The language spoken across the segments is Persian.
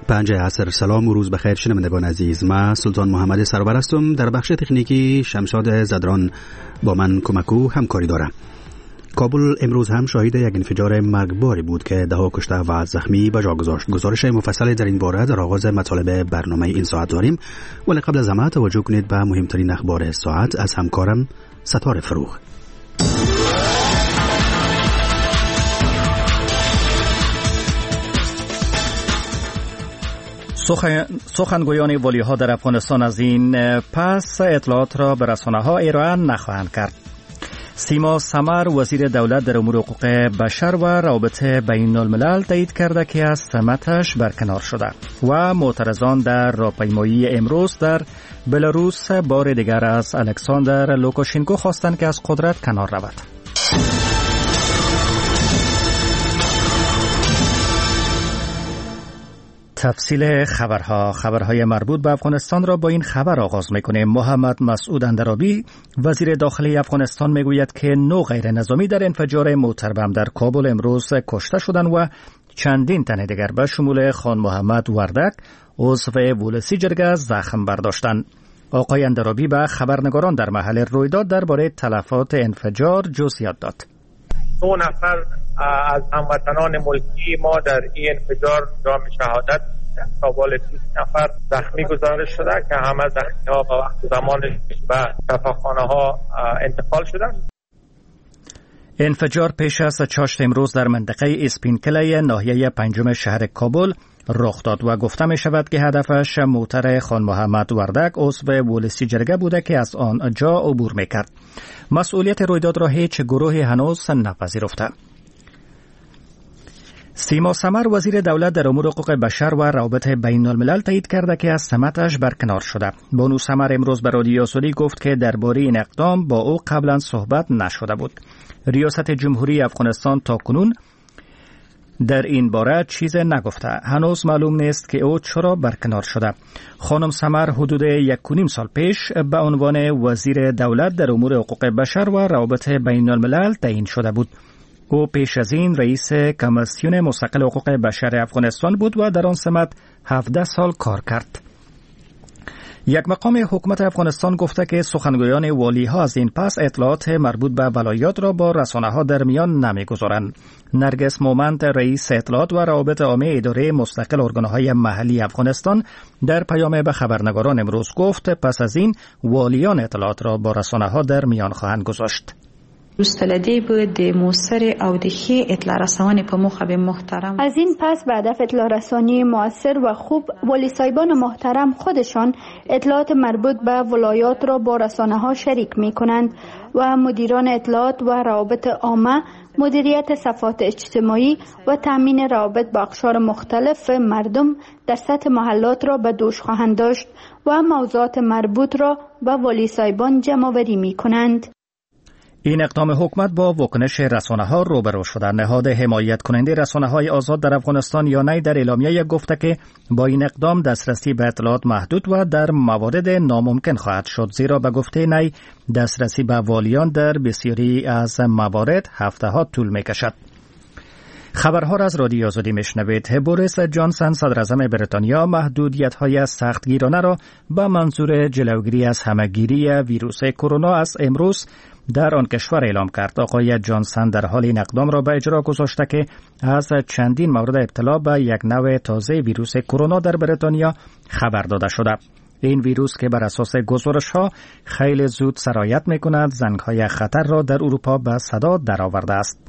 5 عصر. سلام و روز بخیر شنوندگان عزیز. من سلطان محمد سرور هستم. در بخش تکنیکی شمشاد زدران با من کمکو همکاری داره. کابل امروز هم شاهد یک انفجار مرگباری بود که 10 کشته و زخمی به جا گذاشت. گزارش مفصل در این باره در آغاز مطالب برنامه این ساعت داریم، ولی قبل از همه توجه کنید به مهمترین اخبار ساعت از همکارم ستاره فروغ. سخنگویان والی‌ها در افغانستان از این پس اطلاعات را به رسانه‌ها ارائه نخواهند کرد. سیما سمر وزیر دولت در امور حقوق بشر و روابط بین الملل تایید کرده که از سمتش برکنار شده و معترضان در راهپیمایی امروز در بلاروس بار دیگر از الکساندر لوکاشنکو خواستند که از قدرت کنار رود. تفصیل خبرهای مربوط به افغانستان را با این خبر آغاز میکنیم. محمد مسعود اندرابی وزیر داخلی افغانستان میگوید که 9 غیر نظامی در انفجار موتر بم در کابل امروز کشته شدند و چندین تن دیگر به شمول خان محمد وردک عضو ولسی جرگه زخم برداشتند. آقای اندرابی به خبرنگاران در محل رویداد درباره تلفات انفجار جزئیات داد. 2 نفر از هموطنان ملکی ما در این انفجار جام شهادت تا بالای 30 نفر زخمی گزارش شده که همه زخمی‌ها با وقت زمان به شفاخانه‌ها انتقال شدند. انفجار پیش از چاشت امروز در منطقه اسپینکله ناحیه 5 شهر کابل رخ داد و گفته می شود که هدفش موتر خان محمد وردک عضو ولسی جرگه بوده که از آنجا عبور میکرد. مسئولیت رویداد را هیچ گروهی هنوز نپذیرفته. سیما سمر وزیر دولت در امور حقوق بشر و روابط بین الملل تایید کرده که از سمتش برکنار شده. بانو سمر امروز به رادیو آزادی گفت که درباره این اقدام با او قبلا صحبت نشده بود. ریاست جمهوری افغانستان تاکنون در این باره چیز نگفته. هنوز معلوم نیست که او چرا برکنار شده. خانم سمر حدود 1.5 سال پیش به عنوان وزیر دولت در امور حقوق بشر و روابط بین الملل تعیین شده بود. او پیش از این رئیس کمیسیون مستقل حقوق بشر افغانستان بود و در آن سمت 17 سال کار کرد. یک مقام حکومت افغانستان گفته که سخنگویان والی‌ها از این پس اطلاعات مربوط به ولایات را با رسانه‌ها در میان نمی‌گذارند. نرگس مومند رئیس اطلاعات و روابط عامه اداره مستقل ارگان‌های محلی افغانستان در پیام به خبرنگاران امروز گفت پس از این والیان اطلاعات را با رسانه‌ها در میان خواهند گذاشت. مستلدی بود موثر او دخی اطلاع رسانی په موخه به محترم. از این پس به هدف اطلاع رسانی موثر و خوب ولی صاحبان محترم خودشان اطلاعات مربوط به ولایات را با رسانه‌ها شریک می‌کنند و مدیران اطلاعات و روابط عامه مدیریت صفحات اجتماعی و تامین روابط با اقشار مختلف مردم در سطح محلات را به دوش خواهند داشت و موضوعات مربوط را به ولی صاحبان جمع‌آوری می‌کنند. این اقدام حکومت با واکنش رسانه‌ها روبرو شده. نهاد حمایت کننده رسانه‌های آزاد در افغانستان یانای در اعلامیه گفته که با این اقدام دسترسی به اطلاعات محدود و در موارد ناممکن خواهد شد، زیرا به گفته نی دسترسی به والیان در بسیاری از موارد هفته‌ها طول می‌کشد. خبرها را از رادیو آزادی میشنوید. بوریس جانسن صدراعظم بریتانیا محدودیت‌های سختگیرانه را به منظور جلوگیری از همه‌گیری ویروس کرونا از امروز در آن کشور اعلام کرد. آقای جانسن در حال این اقدام را به اجرا گذاشته که از چندین مورد ابتلا به یک نوع تازه ویروس کرونا در بریتانیا خبر داده شده. این ویروس که بر اساس گزارش‌ها خیلی زود سرایت می‌کند، زنگ‌های خطر را در اروپا به صدا درآورده است.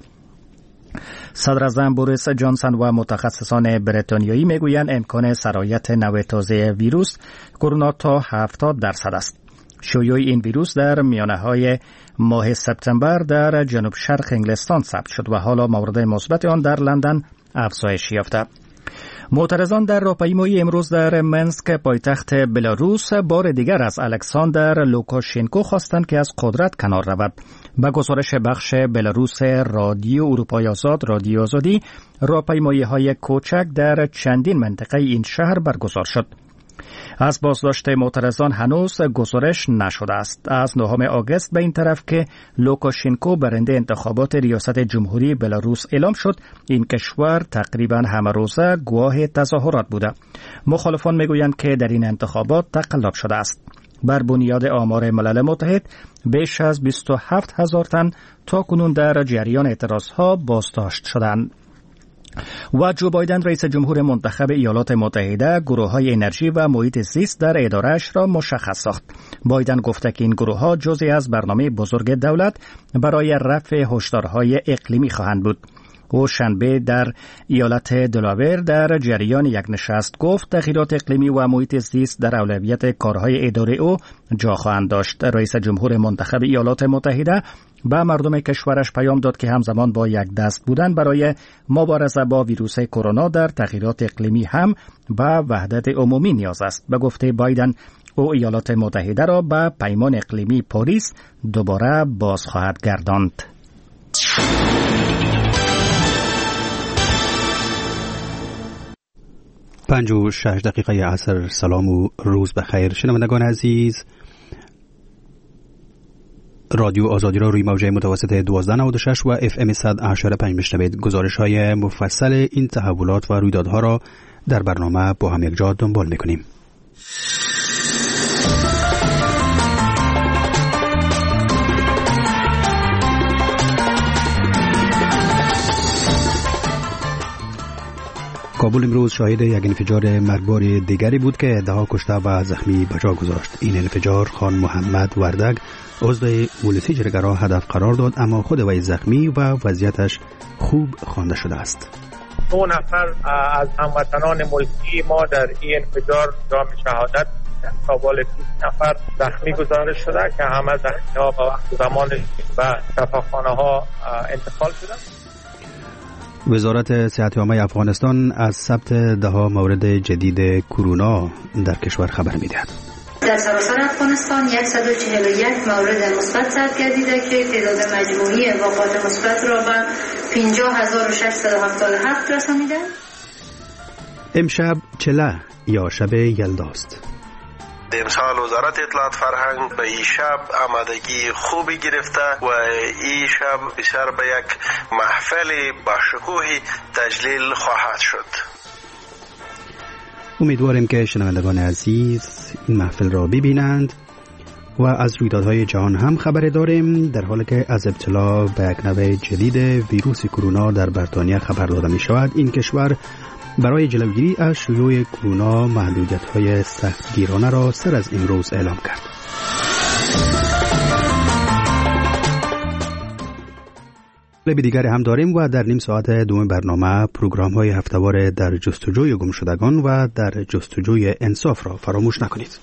صدراعظم بوریس جانسن و متخصصان بریتانیایی میگویند امکان سرایت نوع تازه ویروس کرونا تا 70% است. شیوع این ویروس در میانه‌های ماه سپتامبر در جنوب شرق انگلستان ثبت شد و حالا مورد مثبت آن در لندن افزایش یافته. معترضان در راهپیمایی امروز در منسک پایتخت بلاروس بار دیگر از الکساندر لوکاشنکو خواستند که از قدرت کنار رود. به گزارش بخش بلاروس رادیو اروپای آزاد رادیو آزادی، راهپیمایی‌های کوچک در چندین منطقه این شهر برگزار شد. از بازداشت معترضان هنوز گزارش نشده است. از 9 آگوست به این طرف که لوکاشنکو برنده انتخابات ریاست جمهوری بلاروس اعلام شد، این کشور تقریبا همه روزه گواه تظاهرات بوده. مخالفان میگویند که در این انتخابات تقلب شده است. بر بنیاد آمار ملل متحد بیش از 27,000 تن تا کنون در جریان اعتراضها بازداشت شدند. و جو بایدن رئیس جمهور منتخب ایالات متحده گروه‌های انرژی و محیط زیست در اداره‌اش را مشخص ساخت. بایدن گفته که این گروه‌ها جزئی از برنامه بزرگ دولت برای رفع هشدارهای اقلیمی خواهند بود. او شنبه در ایالت دلاور در جریان یک نشست گفت تغییرات اقلیمی و محیط زیست در اولویت کارهای اداره او جا خواهند داشت. رئیس جمهور منتخب ایالات متحده به مردم کشورش پیام داد که همزمان با یک دست بودن برای مبارزه با ویروس کرونا در تغییرات اقلیمی هم به وحدت عمومی نیاز است. به گفته بایدن او ایالات متحده را به پیمان اقلیمی پاریس دوباره باز خواهد گرداند. 5:06 عصر. سلام و روز بخیر شنوندگان عزیز. رادیو آزادی را روی موجه متوسط 1296 و FM 100.5 میشنوید. گزارش‌های مفصل این تحولات و رویدادها را در برنامه با هم یکجا دنبال می‌کنیم. کابل امروز شاهد یک انفجار مرگبار دیگری بود که 10 کشته و زخمی به جا گذاشت. این انفجار خان محمد وردگ عضو ولسی جرگه را هدف قرار داد، اما خود وی زخمی و وضعیتش خوب خوانده شده است. 2 نفر از هموطنان ملکی ما در این انفجار جام شهادت تا بالا 30 نفر زخمی گزارش شده که همه زخمی‌ها به وقت زمان و شفاخانه‌ها انتقال شدند. وزارت صحت عامه افغانستان از ثبت 10 مورد جدید کرونا در کشور خبر می‌دهد. در سراسر افغانستان 141 مورد مثبت ثبت گردیده که تعداد مجموعی وقایع مثبت را به 50677 رسانیده. امشب چله یا شب یلداست. امسال وزارت اطلاعات فرهنگ به این شب آمادگی خوبی گرفته و این شب بسیار به یک محفل با شکوهی تجلیل خواهد شد. امیدواریم که شنوندگان عزیز این محفل را ببینند و از رویدادهای جهان هم خبر داریم، در حالی که از ابتلا به یک نوع جدید ویروس کرونا در بریتانیا خبر داده می شود. این کشور برای جلوگیری از شیوع کرونا محدودیت‌های سختگیرانه را سر از امروز اعلام کرد. مطلب دیگر هم داریم و در نیم ساعت دوم برنامه پروگرام‌های هفته‌وار در جستجوی گمشدگان و در جستجوی انصاف را فراموش نکنید.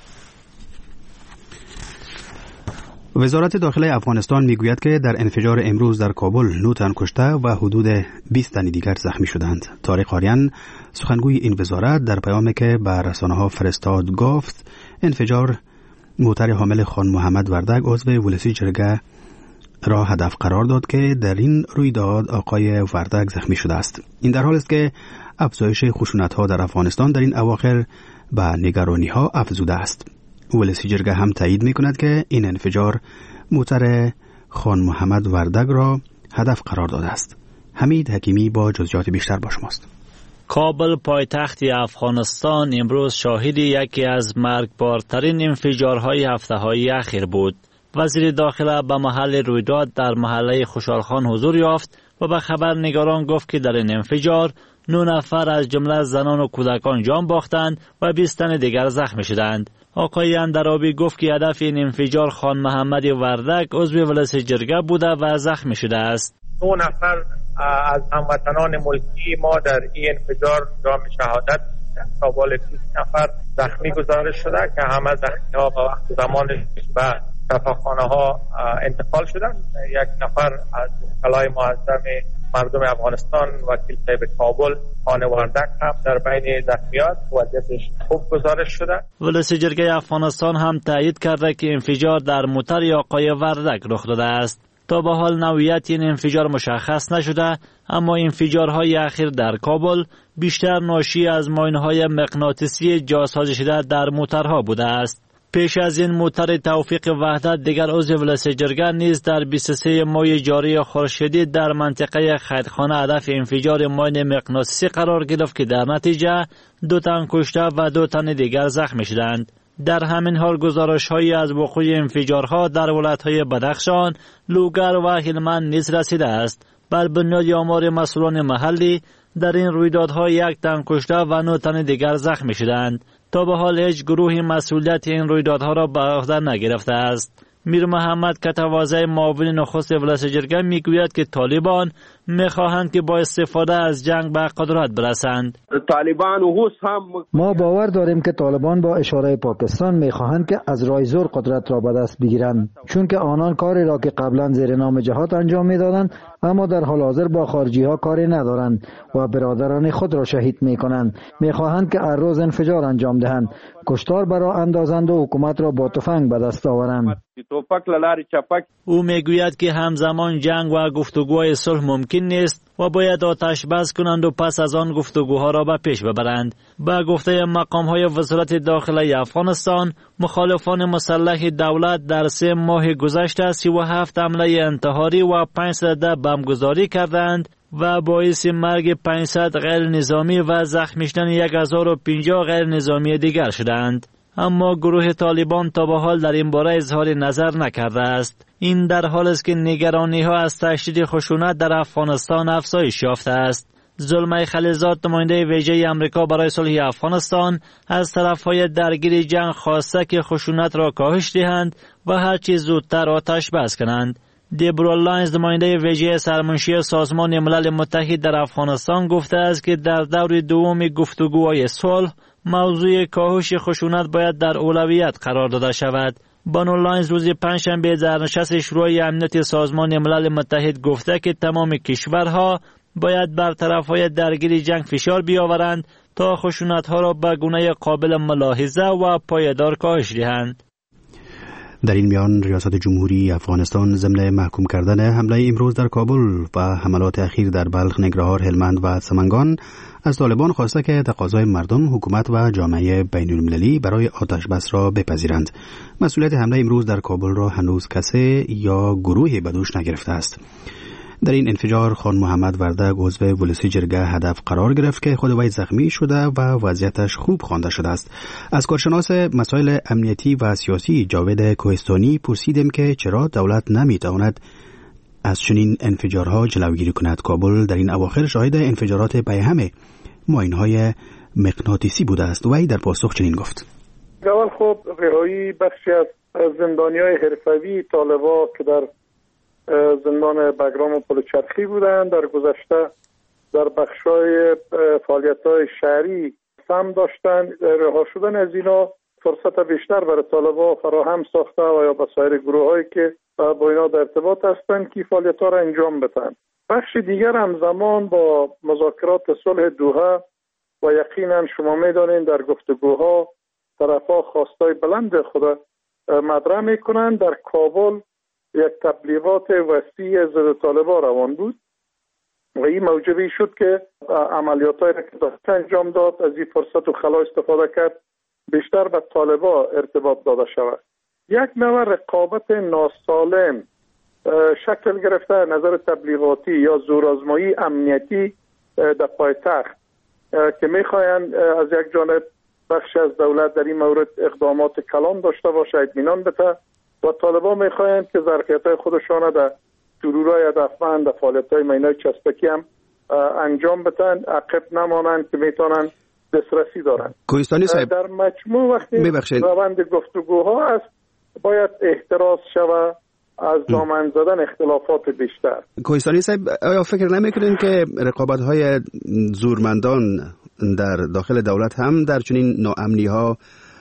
وزارت داخله افغانستان میگوید که در انفجار امروز در کابل 9 تن کشته و حدود 20 تن دیگر زخمی شدند. طارق آریان سخنگوی این وزارت در پیامی که به رسانه‌ها فرستاد گفت انفجار موتر حامل خان محمد وردگ عضو ولسی جرگه را هدف قرار داد که در این رویداد آقای وردگ زخمی شده است. این در حالی است که افزایش خشونت‌ها در افغانستان در این اواخر به نگرانی‌ها افزوده است. ولسی جرگه هم تایید می‌کند که این انفجار موتر خان محمد وردگ را هدف قرار داده است. حمید حکیمی با جزئیات بیشتر با شماست. کابل پایتخت افغانستان امروز شاهد یکی از مرگبارترین انفجارهای هفته‌های اخیر بود. وزیر داخله به محل رویداد در محله خوشحالخان حضور یافت و به خبرنگاران گفت که در این انفجار 9 نفر از جمله زنان و کودکان جان باختند و 20 تن دیگر زخمی شدند. آقای اندرابی گفت که هدف این انفجار خان محمد وردگ عضو ولسی جرگه بوده و زخمی شده است. 2 نفر از هموطنان ملکی ما در این انفجار جام شهادت تا بالا 30 نفر زخمی گزارش شده که همه زخمی‌ها به وقت زمان و شفاخانه‌ها انتقال شدند. 1 نفر از وکلای معظم مردم افغانستان وکیل صاحب کابل خان وردگ هم در بین زخمیات وضعیتش خوب گزارش شده. ولسی جرگه افغانستان هم تایید کرده که انفجار در موتر آقای وردگ رخ داده است. تا به حال نوعیت این انفجار مشخص نشده، اما انفجارهای اخیر در کابل بیشتر ناشی از ماینهای مغناطیسی جاسازی شده در موترها بوده است. پیش از این موتر توفیق وحدت دیگر عضو ولایت جرگه نیز در 23 ماه جاری خورشیدی در منطقه خیرخانه هدف انفجار ماین مغناطیسی قرار گرفت که در نتیجه 2 تن کشته و 2 تن دیگر زخمی شدند. در همین حال گزارش‌هایی از وقوع انفجارها در ولایت‌های بدخشان، لوگر و هلمند نیز رسیده است. بر بنیاد آمار مسئولان محلی در این رویدادها 1 تن کشته و 9 تن دیگر زخمی شدند. تا به حال هیچ گروهی مسئولیت این رویدادها را به عهده نگرفته است. میر محمد کتوازه معاون نخست ولایت جرگه میگوید که طالبان میخواهند که با استفاده از جنگ به قدرت برسند. طالبان ما باور داریم که طالبان با اشاره پاکستان میخواهند که از راه زور قدرت را به دست بگیرند، چون که آنان کاری را که قبلا زیر نام جهاد انجام میدادند اما در حال حاضر با خارجی ها کاری ندارند و برادران خود را شهید میکنند. میخواهند که هر روز انفجار انجام دهند، کشتار برای اندازند و حکومت را با تفنگ به دست آورند. او میگوید که همزمان جنگ و گفتگوهای صلح ممکن نیست و باید آتش بس کنند و پس از آن گفتگوها را به پیش ببرند. به گفته مقام‌های وزارت داخلی افغانستان، مخالفان مسلح دولت در 3 ماه گذشته 37 حمله انتحاری و 500 بمبگذاری کردند و باعث مرگ 500 غیر نظامی و زخمی شدن 1050 غیر نظامی دیگر شدند. اما گروه طالبان تا به حال در این باره اظهار نظر نکرده است. این در حالی است که نگرانی‌ها از تشدید خشونت در افغانستان افزایش یافته است. زلمه خلیلزاد، نماینده ویژه آمریکا برای صلح افغانستان، از طرف‌های درگیر جنگ خواسته که خشونت را کاهش دهند و هر چیز زودتر آتش بس کنند. دیبرا لاینز، نماینده ویژه سرمنشی سازمان ملل متحد در افغانستان، گفته است که در دور دوم گفتگوهای صلح موضوع کاهش خشونت باید در اولویت قرار داده شود. بانو لاینز روز پنجشنبه در نشست شورای امنیت سازمان ملل متحد گفته که تمام کشورها باید بر طرفهای درگیر جنگ فشار بیاورند تا خشونت‌ها را به گونه قابل ملاحظه و پایدار کاهش دهند. در این میان ریاست جمهوری افغانستان ضمن محکوم کردن حمله امروز در کابل و حملات اخیر در بلخ، ننگرهار، هلمند و سمنگان از طالبان خواسته که تقاضای مردم، حکومت و جامعه بین المللی برای آتش بس را بپذیرند. مسئولیت حمله امروز در کابل را هنوز کسی یا گروهی به دوش نگرفته است. در این انفجار خان محمد وردک، عضو ولایت جرگه، هدف قرار گرفت که خود وی زخمی شده و وضعیتش خوب خوانده شده است. از کارشناس مسائل امنیتی و سیاسی جاوید کوهستانی پرسیدیم که چرا دولت نمیتواند از چنین انفجارها جلوگیری کند. کابل در این اواخر شاهد انفجارات پیهم ماین‌های مغناطیسی بوده است. وی در پاسخ چنین گفت: اول خب رهایی بخشی از زندانی‌های حرفه‌ای طالبان که در زندان بگرام و پلچرخی بودند، در گذشته در بخشای فعالیت‌های شهری سهم داشتند. رها شدن از اینا فرصت بیشتر برای طالبان فراهم ساخته و یا به سایر گروه‌هایی که با اینا در ارتباط هستند که فعالیت‌ها را انجام بدن. بخش دیگر همزمان با مذاکرات صلح دوحه و یقینا شما می‌دانید در گفتگوها طرف‌ها خواستای بلند خود مطرح می‌کنند. در کابل یک تبلیغات وسیع ضد طالبان روان بود و این موجبی شد که عملیات‌هایی را که داشت انجام داد از این فرصت و خلا استفاده کرد بیشتر به طالبان ارتباط داده شود. یک نوع رقابت ناسالم شکل گرفته نظر تبلیغاتی یا زورآزمایی امنیتی در پایتخت که میخواهند از یک جانب بخش از دولت در این مورد اقدامات کلان داشته باشه، اطمینان بده، و طالبان میخواهند که ظرفیت‌های خودشان در سرورهای هدفمند در فعالیت‌های مینای چسبکی هم انجام بدن، عقب نمانند که میتونن دسترسی دارن. کوهستانی صاحب، در مجموع وقتی روند گفتگوها است باید احتراز شود از دامن زدن اختلافات بیشتر. کوهستانی صاحب، آیا فکر نمی‌کنین که رقابت‌های زورمندان در داخل دولت هم در چنین ناامنی‌ها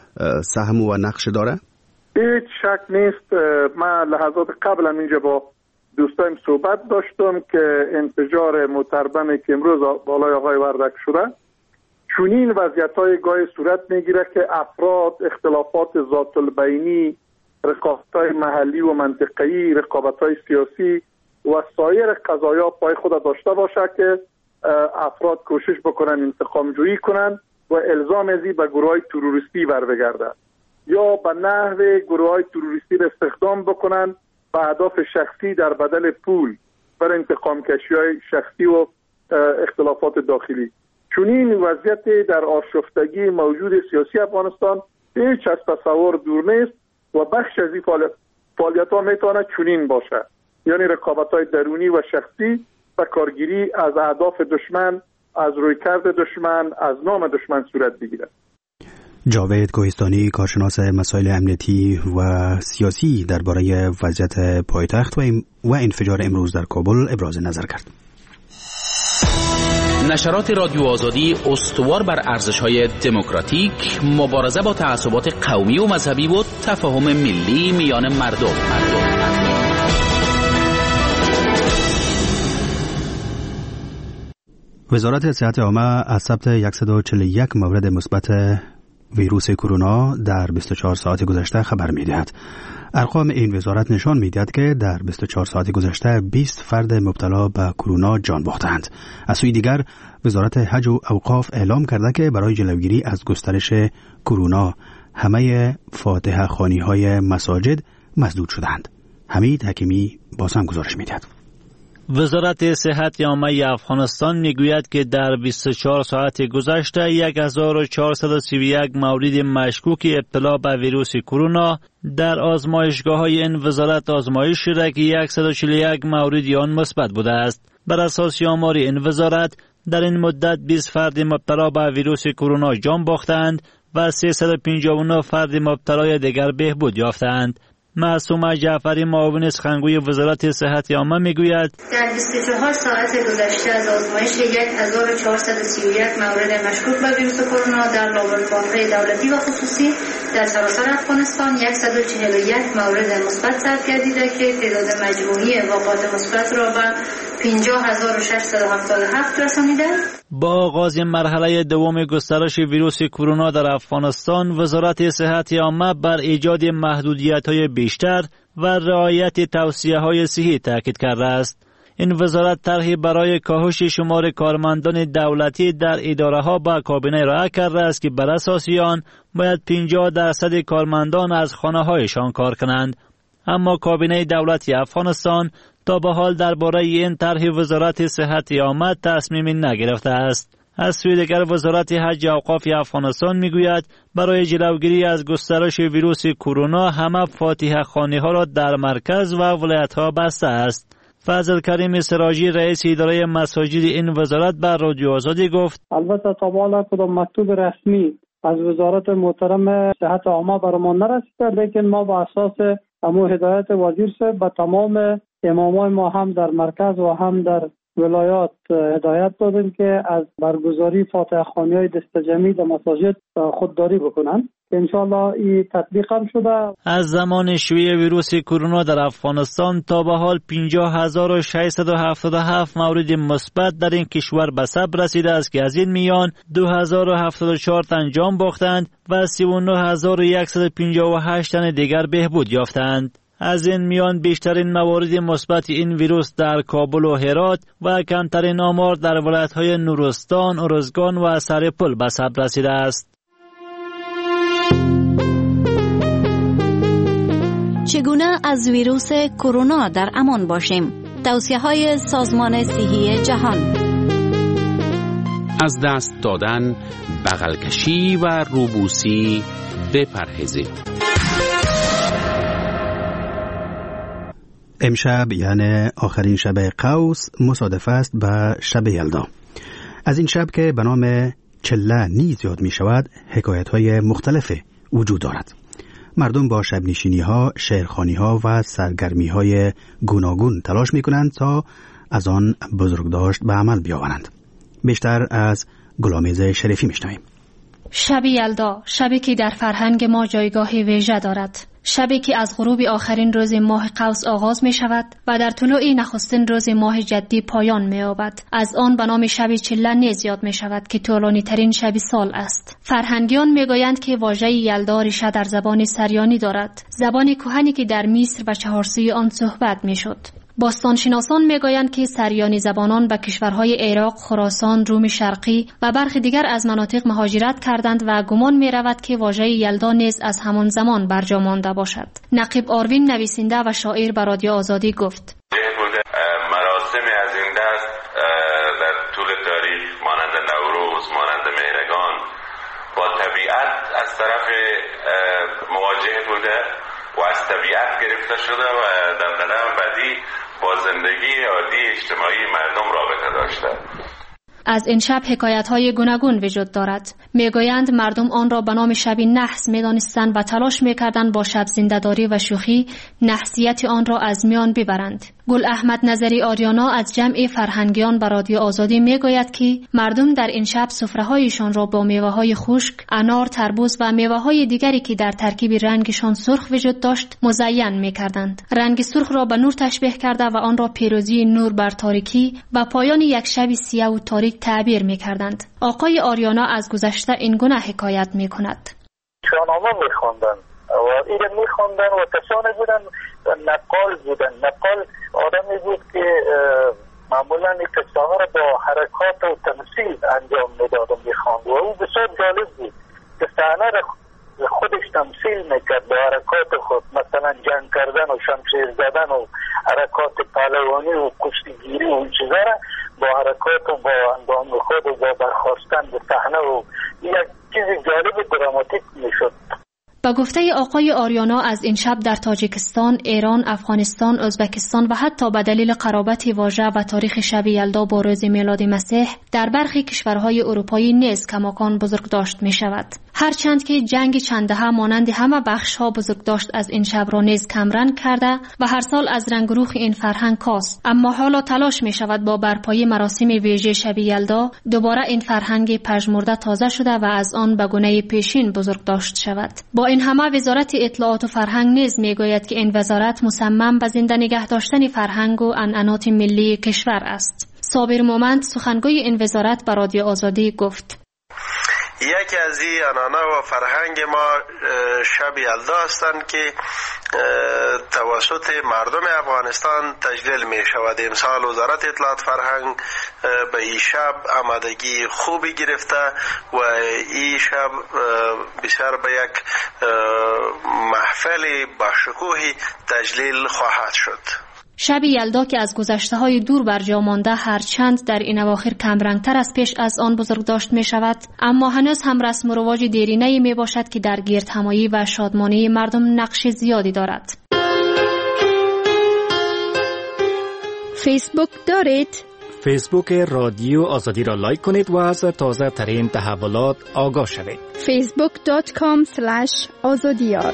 سهم و نقش داره؟ هیچ شک نیست. من لحظات قبل هم اینجا با دوستایم صحبت داشتم که انفجار موتربمی که امروز بالای آقای وردک شده چنین وضعیت‌های گاهی صورت میگیره که افراد اختلافات ذات البینی رقابت‌های محلی و منطقه‌ای، رقابت‌های سیاسی و سایر قضایا پای خود داشته باشه که افراد کوشش بکنن انتقام جویی کنن و الزام ازی به گروه‌های تروریستی بر بگرده یا به نحو گروه‌های تروریستی را استخدام بکنن به اهداف شخصی در بدل پول بر انتقام کشی‌های شخصی و اختلافات داخلی. چون این وضعیت در آشفتگی موجود سیاسی افغانستان هیچ از تصور دور نیست و بخش از این فعالیت‌ها میتونه چنین باشه، یعنی رقابت‌های درونی و شخصی و کارگیری از اهداف دشمن، از رویکرد دشمن، از نام دشمن صورت بگیرد. جاوید کوهستانی، کارشناس مسائل امنیتی و سیاسی درباره وضعیت پایتخت و انفجار امروز در کابل ابراز نظر کرد. نشرات رادیو آزادی استوار بر ارزش‌های دموکراتیک، مبارزه با تعصبات قومی و مذهبی و تفاهم ملی میان مردم. وزارت صحت عامه از ثبت 141 مورد مثبت ویروس کرونا در 24 ساعت گذشته خبر می‌دهد. ارقام این وزارت نشان می‌دهد که در 24 ساعت گذشته 20 فرد مبتلا به کرونا جان باختند. از سوی دیگر وزارت حج و اوقاف اعلام کرده که برای جلوگیری از گسترش کرونا همه فاتحه خوانی‌های مساجد مسدود شدند. حمید حکیمی باز هم گزارش می‌دهد. وزارت صحت عامه افغانستان میگوید که در 24 ساعت گذشته 1431 مورد مشکوک ابتلا به ویروس کرونا در آزمایشگاه‌های این وزارت آزمایش شده که 141 مورد آن مثبت بوده است. بر اساس آمار این وزارت در این مدت 20 فرد مبتلا به ویروس کرونا جان باختند و 359 فرد مبتلای دیگر بهبود یافتند. معصومه جعفری، معاون سخنگوی وزارت صحت عامه میگوید در 24 ساعت گذشته از آزمایش 1431 مورد مشکوک به ویروس کرونا در لابراتوارهای دولتی و خصوصی در سراسر افغانستان 141 مورد مثبت ثبت گردیده که تعداد مجموعی واقعات مثبت را به 50677 رسانیده. با آغاز مرحله دوم گسترش ویروس کرونا در افغانستان، وزارت صحت عامه بر ایجاد محدودیت‌های بیشتر و رعایت توصیه‌های صحی تاکید کرده است. این وزارت طرحی برای کاهش شمار کارمندان دولتی در اداره‌ها با کابینه ارائه کرده است که بر اساس آن باید 50% کارمندان از خانه‌هایشان کار کنند. اما کابینه دولتی افغانستان تا به حال درباره این طرح وزارت صحت عامه تصمیمی نگرفته است. از سوی دیگر وزارت حج و اوقاف افغانستان میگوید برای جلوگیری از گسترش ویروس کرونا همه فاتحه خوانی‌ها را در مرکز و ولایت‌ها بسته است. فضل کریم سراجی، رئیس اداره مساجد این وزارت، بر رادیو آزادی گفت البته تا بالا کدام مکتوب رسمی از وزارت محترم صحت عامه برمان نرسیده، لیکن ما با اساس همون هدایت وزیر صاحب به تمام امامای ما هم در مرکز و هم در ولایات هدایت دادیم که از برگزاری فاتحه خوانی‌های دست جمعی در مساجد خودداری بکنن. انشالله این تطبیق هم شده. از زمان شیوع ویروس کرونا در افغانستان تا به حال 50677 مورد مثبت در این کشور به ثبت رسیده است که از این میان 2074 تن جان باختند و 39158 تن دیگر بهبود یافتند. از این میان بیشترین موارد مثبت این ویروس در کابل و هرات و کمترین آمار در ولایت‌های نورستان، ارزگان و سرپل به ثبت رسیده است. چگونه از ویروس کرونا در امان باشیم؟ توصیه‌های سازمان صحی جهان: از دست دادن، بغل کشی و روبوسی بپرهیزید. امشب یعنی آخرین شب قوس مصادف است به شب یلدا. از این شب که به نام چله نیز یاد می شود حکایت‌های مختلف وجود دارد. مردم با شب نشینی ها، شعرخوانی ها و سرگرمی های گوناگون تلاش می کنند تا از آن بزرگداشت به عمل بیاورند. بیشتر از گلامیز شریفی می شنویم. شب یلدا، شبی که در فرهنگ ما جایگاه ویژه دارد. شبی که از غروب آخرین روز ماه قوس آغاز می شود و در طلوع نخستین روز ماه جدی پایان می یابد. از آن به نام شب چله نیز یاد می شود که طولانی ترین شب سال است. فرهنگیان می گویند که واژه یلدا ریشه در زبان سریانی دارد، زبان کهنی که در مصر و چهارسوی آن صحبت می شد. باستانشناسان میگویند که سریانی زبانان به کشورهای عراق، خراسان، روم شرقی و برخی دیگر از مناطق مهاجرت کردند و گمان می رود که واژه یلدا نیز از همان زمان برجا مانده باشد. نقیب آروین نویسنده و شاعر به رادیو آزادی گفت: مراسم از این دست در طول تاریخ مانند نوروز، مانند مهرگان با طبیعت از طرف مواجه بوده و از طبیعت گرفته شده و در قدم بعدی با زندگی عادی اجتماعی مردم رابطه داشته. از این شب حکایت‌های گوناگون وجود دارد. میگویند مردم آن را به نام شب نحس می‌دانستند و تلاش می‌کردند با شب زنده‌داری و شوخی نحسیت آن را از میان ببرند. گل احمد نظری آریانا از جمع فرهنگیان به رادیو آزادی میگوید که مردم در این شب سفره‌هایشان را با میوه‌های خشک، انار، تربوز و میوه‌های دیگری که در ترکیب رنگشان سرخ وجود داشت مزین می‌کردند. رنگ سرخ را به نور تشبیه کرده و آن را پیروزی نور بر تاریکی و پایان یک شب سیاه و تاریک تعبیر می‌کردند. آقای آریانا از گذشته این گونه حکایت می‌کند: شاهنامه می‌خواندند و این می‌خواندند و کسانی بودند نقال بودند. نقال آدمی بود که معمولاً این قصه ها را با حرکات و تمثیل انجام میداد و می‌خواند و او بسیار جالب بود که صحنه را خودش تمثیل میکرد با حرکات خود، مثلا جنگ کردن و شمشیر زدن و حرکات پهلوانی و کشتیگیری و این چیزا را با حرکات و با اندام خود و با برخاستن به صحنه و یک چیز جالب دراماتیک میشد. با گفته آقای آریانا از این شب در تاجیکستان، ایران، افغانستان، ازبکستان و حتی به دلیل قرابت واژه و تاریخ شب یلدا با روز میلاد مسیح در برخی کشورهای اروپایی نیز کماکان بزرگ داشت می شود. هرچند که جنگ چندهه مانند همه بخش‌ها بزرگ داشت از این شب را نیز کمرنگ کرده و هر سال از رنگ روخ این فرهنگ کاست، اما حالا تلاش می شود با برپایی مراسم ویژه شب یلدا دوباره این فرهنگ پژمرده تازه شده و از آن به گونه پیشین بزرگ داشت شود. با این همه وزارت اطلاعات و فرهنگ نیز میگوید که این وزارت مصمم به زنده نگه داشتن فرهنگ و عنعنات ملی کشور است. صابر مومند سخنگوی این وزارت به رادیو آزادی گفت: یکی از این عنعنه و فرهنگ ما شب یلدا هستند که توسط مردم افغانستان تجلیل می شود. امسال وزارت اطلاعات فرهنگ به این شب آمادگی خوبی گرفته و این شب بسیار به یک محفل باشکوهی تجلیل خواهد شد. شب یلدا که از گذشته‌های دور برجا مانده هرچند در این اواخر کمرنگتر از پیش از آن بزرگ داشت می شود، اما هنوز هم رسم و رواج دیرینه‌ای می باشد که در گردهمایی و شادمانی مردم نقش زیادی دارد. فیسبوک دارید؟ فیسبوک رادیو آزادی را لایک کنید و از تازه ترین تحولات آگاه شوید. facebook.com/azadiyar.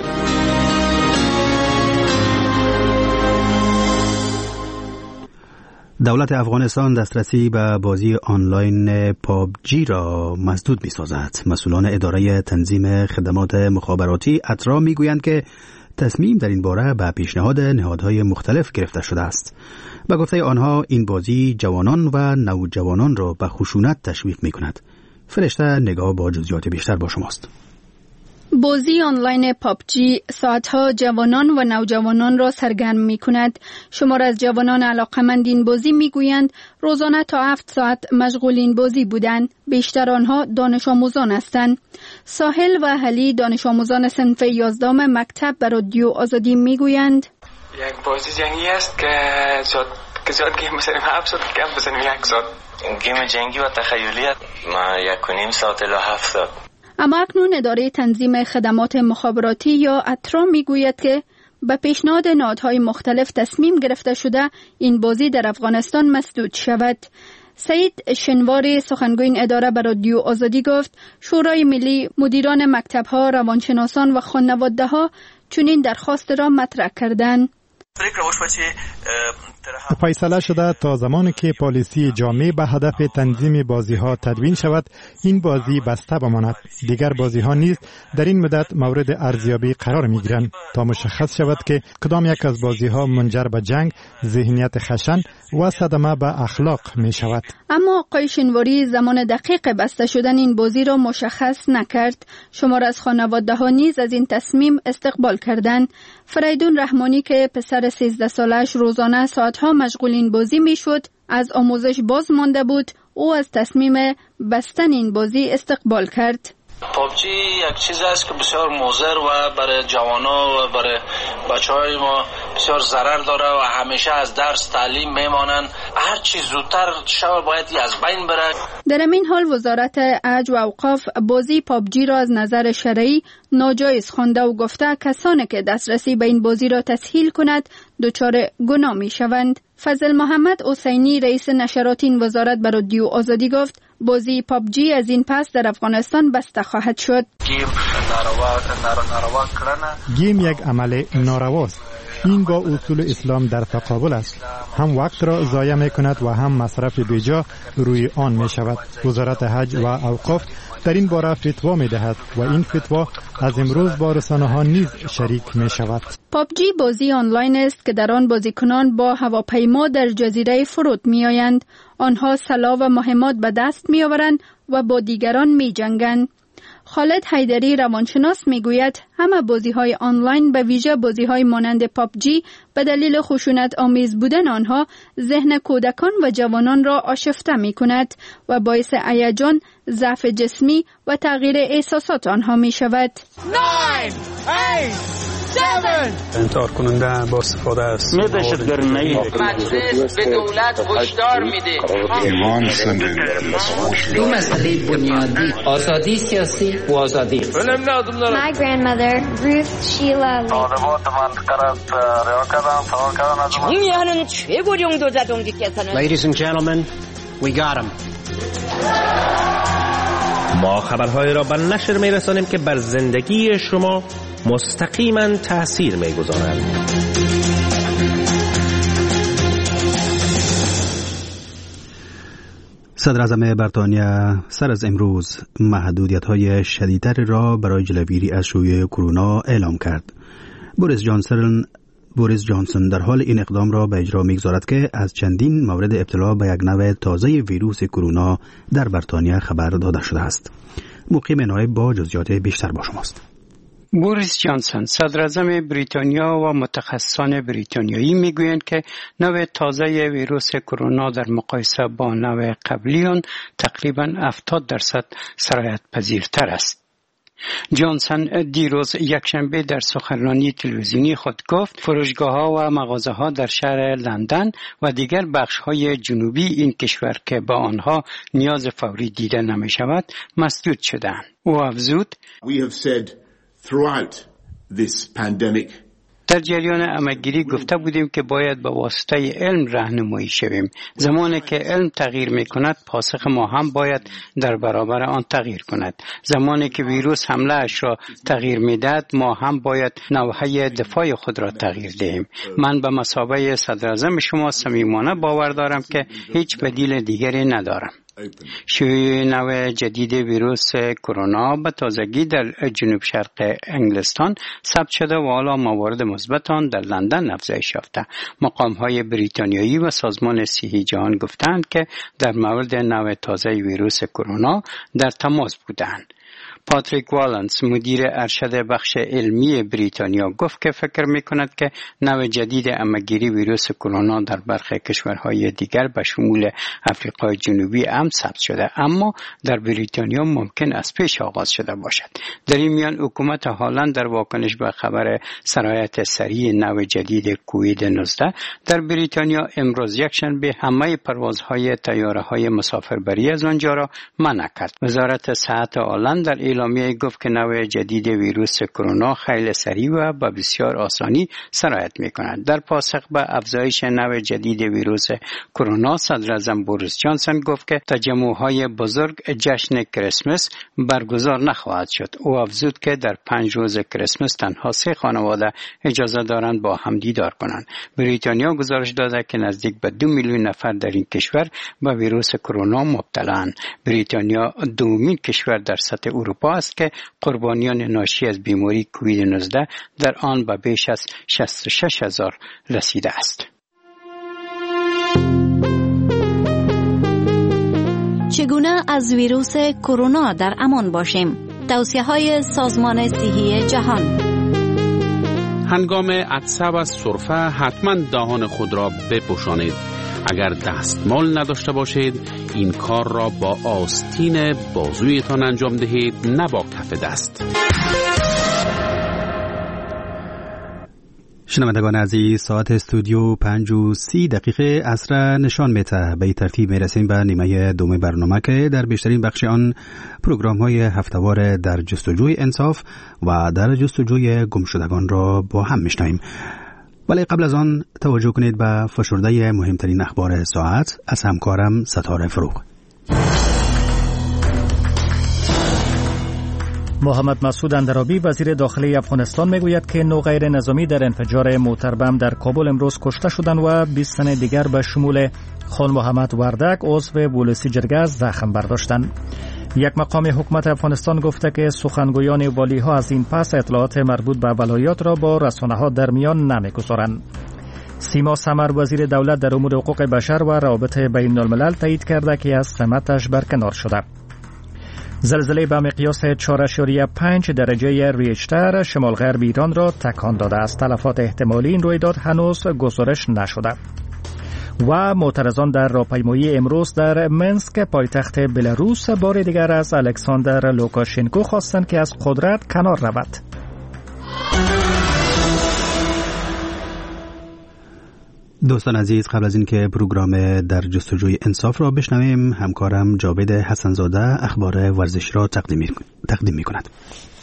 دولت افغانستان دسترسی به بازی آنلاین پابجی را مسدود می‌سازد. مسئولان اداره تنظیم خدمات مخابراتی اترا می‌گویند که تصمیم در این باره به پیشنهاد نهادهای مختلف گرفته شده است. به گفته آنها این بازی جوانان و نوجوانان را به خشونت تشویق می‌کند. فرشته نگاه با جزئیات بیشتر با شماست. بازی آنلاین پابجی ساعتها جوانان و نوجوانان را سرگرم می کند. شمار از جوانان علاقمند این بازی می گویند روزانه تا 7 ساعت مشغول این بازی بودند. بیشتر آنها دانش آموزان هستند. ساحل و حلی دانش آموزان صنف 11 مکتب به رادیو آزادی می گویند یک بازی جنگی است که زیاد گیم بزنیم 7 ساعت، کم بزنیم 1 ساعت. گیم جنگی و تخیلیت ما 1.5 ساعت الی 7 ساعت. اما اکنون اداره تنظیم خدمات مخابراتی یا اترا میگوید که به پیشنهاد نهادهای مختلف تصمیم گرفته شده این بازی در افغانستان مسدود شود. سعید شنواری سخنگوی این اداره به رادیو آزادی گفت شورای ملی مدیران مکتب‌ها، روانشناسان و خانواده‌ها چنین درخواست را مطرح کردند. فکر وشو چې فیصله شده تا زمانی که پالیسی جامع به هدف تنظیم بازی‌ها تدوین شود این بازی بسته بماند. دیگر بازی‌ها نیز در این مدت مورد ارزیابی قرار می‌گیرند تا مشخص شود که کدام یک از بازی‌ها منجر به جنگ، ذهنیت خشن و صدمه به اخلاق می‌شود. اما آقای شینواری زمان دقیق بسته شدن این بازی را مشخص نکرد. شمار از خانواده‌ها نیز از این تصمیم استقبال کردند. فریدون رحمانی که پسر 13 سالش روزانه ساعتها مشغول این بازی میشد، از آموزش باز مانده بود. او از تصمیم بستن این بازی استقبال کرد. پابجی یک چیز است که بسیار مضر و برای جوانا و برای بچهای ما بسیار ضرر داره و همیشه از درس تعلیم میمانند. هر چی زودتر شب باید از بین بره. در این حال وزارت عدل و اوقاف بازی پابجی را از نظر شرعی ناجایز خوانده و گفته کسانی که دسترسی به این بازی را تسهیل کند دچار گناه می شوند. فضل محمد حسینی رئیس نشرات این وزارت به رادیو آزادی گفت بازی پابجی از این پس در افغانستان بسته خواهد شد. گیم یک عمل نارواست. این با اصول اسلام در تقابل است. هم وقت را ضایع می کند و هم مصرف بیجا روی آن می شود. وزارت حج و اوقاف در این باره فتوا می دهد و این فتوا از امروز با رسانه ها نیز شریک می شود. پابجی بازی آنلاین است که در آن بازیکنان با هواپیما در جزیره فرود می آیند. آنها سلاح و مهمات به دست می آورند و با دیگران می جنگند. خالد حیدری روانشناس میگوید همه بازی‌های آنلاین به ویژه بازی‌های مانند پابجی به دلیل خشونت آمیز بودن آنها ذهن کودکان و جوانان را آشفته می‌کند و باعث هیجان، ضعف جسمی و تغییر احساسات آنها می‌شود. 9 8 7 انتحار کننده با استفاده است. دهشتگری مجلس به دولت هشدار میده. دو مسئله بنیادی آزادی سیاسی و آزادی. My grandmother Ruth Sheila 중요한 최고령 도자동지께서는 Ladies and gentlemen, we got him. ما خبرهای را به نشر می‌رسانیم که بر زندگی شما مستقیما تأثیر می‌گذارند. صدر اعظم بریتانیا سر از امروز محدودیت‌های شدیدتر را برای جلوگیری از شیوع کرونا اعلام کرد. بوریس جانسون در حال این اقدام را به اجرا می‌گذارد که از چندین مورد ابتلا به یک نوع تازه ویروس کرونا در بریتانیا خبر داده شده است. مقیم نایب با جزئیات بیشتر با شماست. بوریس جانسون صدر اعظم بریتانیا و متخصصان بریتانیایی میگویند که نوع تازه ویروس کرونا در مقایسه با نوع قبلی آن تقریباً 70% سرایت پذیرتر است. جانسون دیروز یکشنبه در سخنرانی تلویزیونی خود گفت فروشگاه‌ها و مغازه‌ها در شهر لندن و دیگر بخش‌های جنوبی این کشور که با آنها نیاز فوری دیده نمی‌شود مسدود شدند. او افزود throughout this pandemic در جریان همه‌گیری گفته بودیم که باید با واسطه علم راهنمایی شویم. زمانی که علم تغییر می‌کند پاسخ ما هم باید در برابر آن تغییر کند. زمانی که ویروس حمله اش را تغییر می‌دهد ما هم باید نوحه دفاع خود را تغییر دهیم. من به مثابه صدر اعظم شما صمیمانه باور دارم که هیچ بدیل دیگری ندارم. شیوع نوع جدید ویروس کرونا به تازگی در جنوب شرق انگلستان ثبت شده و حالا موارد مثبت آن در لندن افزایش یافته. مقام‌های بریتانیایی و سازمان صحی جهان گفتند که در مورد نوع تازه ویروس کرونا در تماس بودند. پاتریک والنس مدیر ارشد بخش علمی بریتانیا گفت که فکر می‌کند که نوع جدید همه‌گیری ویروس کرونا در برخی کشورهای دیگر به شمول آفریقای جنوبی هم ثبت شده اما در بریتانیا ممکن است پیش آغاز شده باشد. در این میان حکومت هلند در واکنش به خبر سرایت سریع نوع جدید کووید 19 در بریتانیا امروز یکشنبه همه پروازهای طیاره‌های مسافربری از آنجا را منع کرد. وزارت صحت هلند در اعلامیه گفت که نوع جدید ویروس کرونا خیلی سریع و با بسیار آسانی سرایت می‌کند. در پاسخ به افزایش نوع جدید ویروس کرونا، صدر اعظم بوریس جانسون گفت که تجمع‌های بزرگ جشن کریسمس برگزار نخواهد شد. او افزود که در 5 روز کریسمس تنها 3 خانواده اجازه دارند با هم دیدار کنند. بریتانیا گزارش داده که نزدیک به 2 میلیون نفر در این کشور به ویروس کرونا مبتلایند. بریتانیا دومین کشور در سطح اروپا است که قربانیان ناشی از بیماری کووید 19 در آن به بیش از 66,000 رسیده است. چگونه از ویروس کرونا در امان باشیم؟ توصیه‌های سازمان صحی جهان. هنگام عطسه و سرفه حتما دهان خود را بپوشانید. اگر دستمال نداشته باشید این کار را با آستین بازویتان انجام دهید، نه با کف دست. شنوندگان عزیز، ساعت استودیو 5:30 عصر نشان میده. به این ترتیب میرسیم به نیمه دوم برنامه که در بیشترین بخش آن پروگرام های هفتهوار در جستجوی انصاف و در جستجوی گمشدگان را با هم میشنویم. ولی قبل از آن توجه کنید به فشرده مهمترین اخبار ساعت از همکارم ستاره فروغ. محمد مسعود اندرابی وزیر داخلی افغانستان میگوید که 9 غیر نظامی در انفجار موتر بم در کابل امروز کشته شدند و 20 تن دیگر به شمول خان محمد وردک عضو پلیس جرگه زخم برداشتند. یک مقام حکومت افغانستان گفته که سخنگویان والی‌ها از این پس اطلاعات مربوط به ولایات را با رسانه‌ها در میان نمی‌گذارند. سیما سمر وزیر دولت در امور حقوق بشر و روابط بین الملل تایید کرده که از سمتش برکنار شده. زلزله به مقیاس 4.5 درجه ریشتر شمال غرب ایران را تکان داده است. تلفات احتمالی این رویداد هنوز گزارش نشده. و معترضان در راهپیمایی امروز در منسک پایتخت بلاروس بار دیگر از الکساندر لوکاشنکو خواستند که از قدرت کنار رود. دوستان عزیز، قبل از اینکه پروگرام در جستجوی انصاف را بشنویم، همکارم جاوید حسنزاده اخبار ورزش را تقدیم می کند.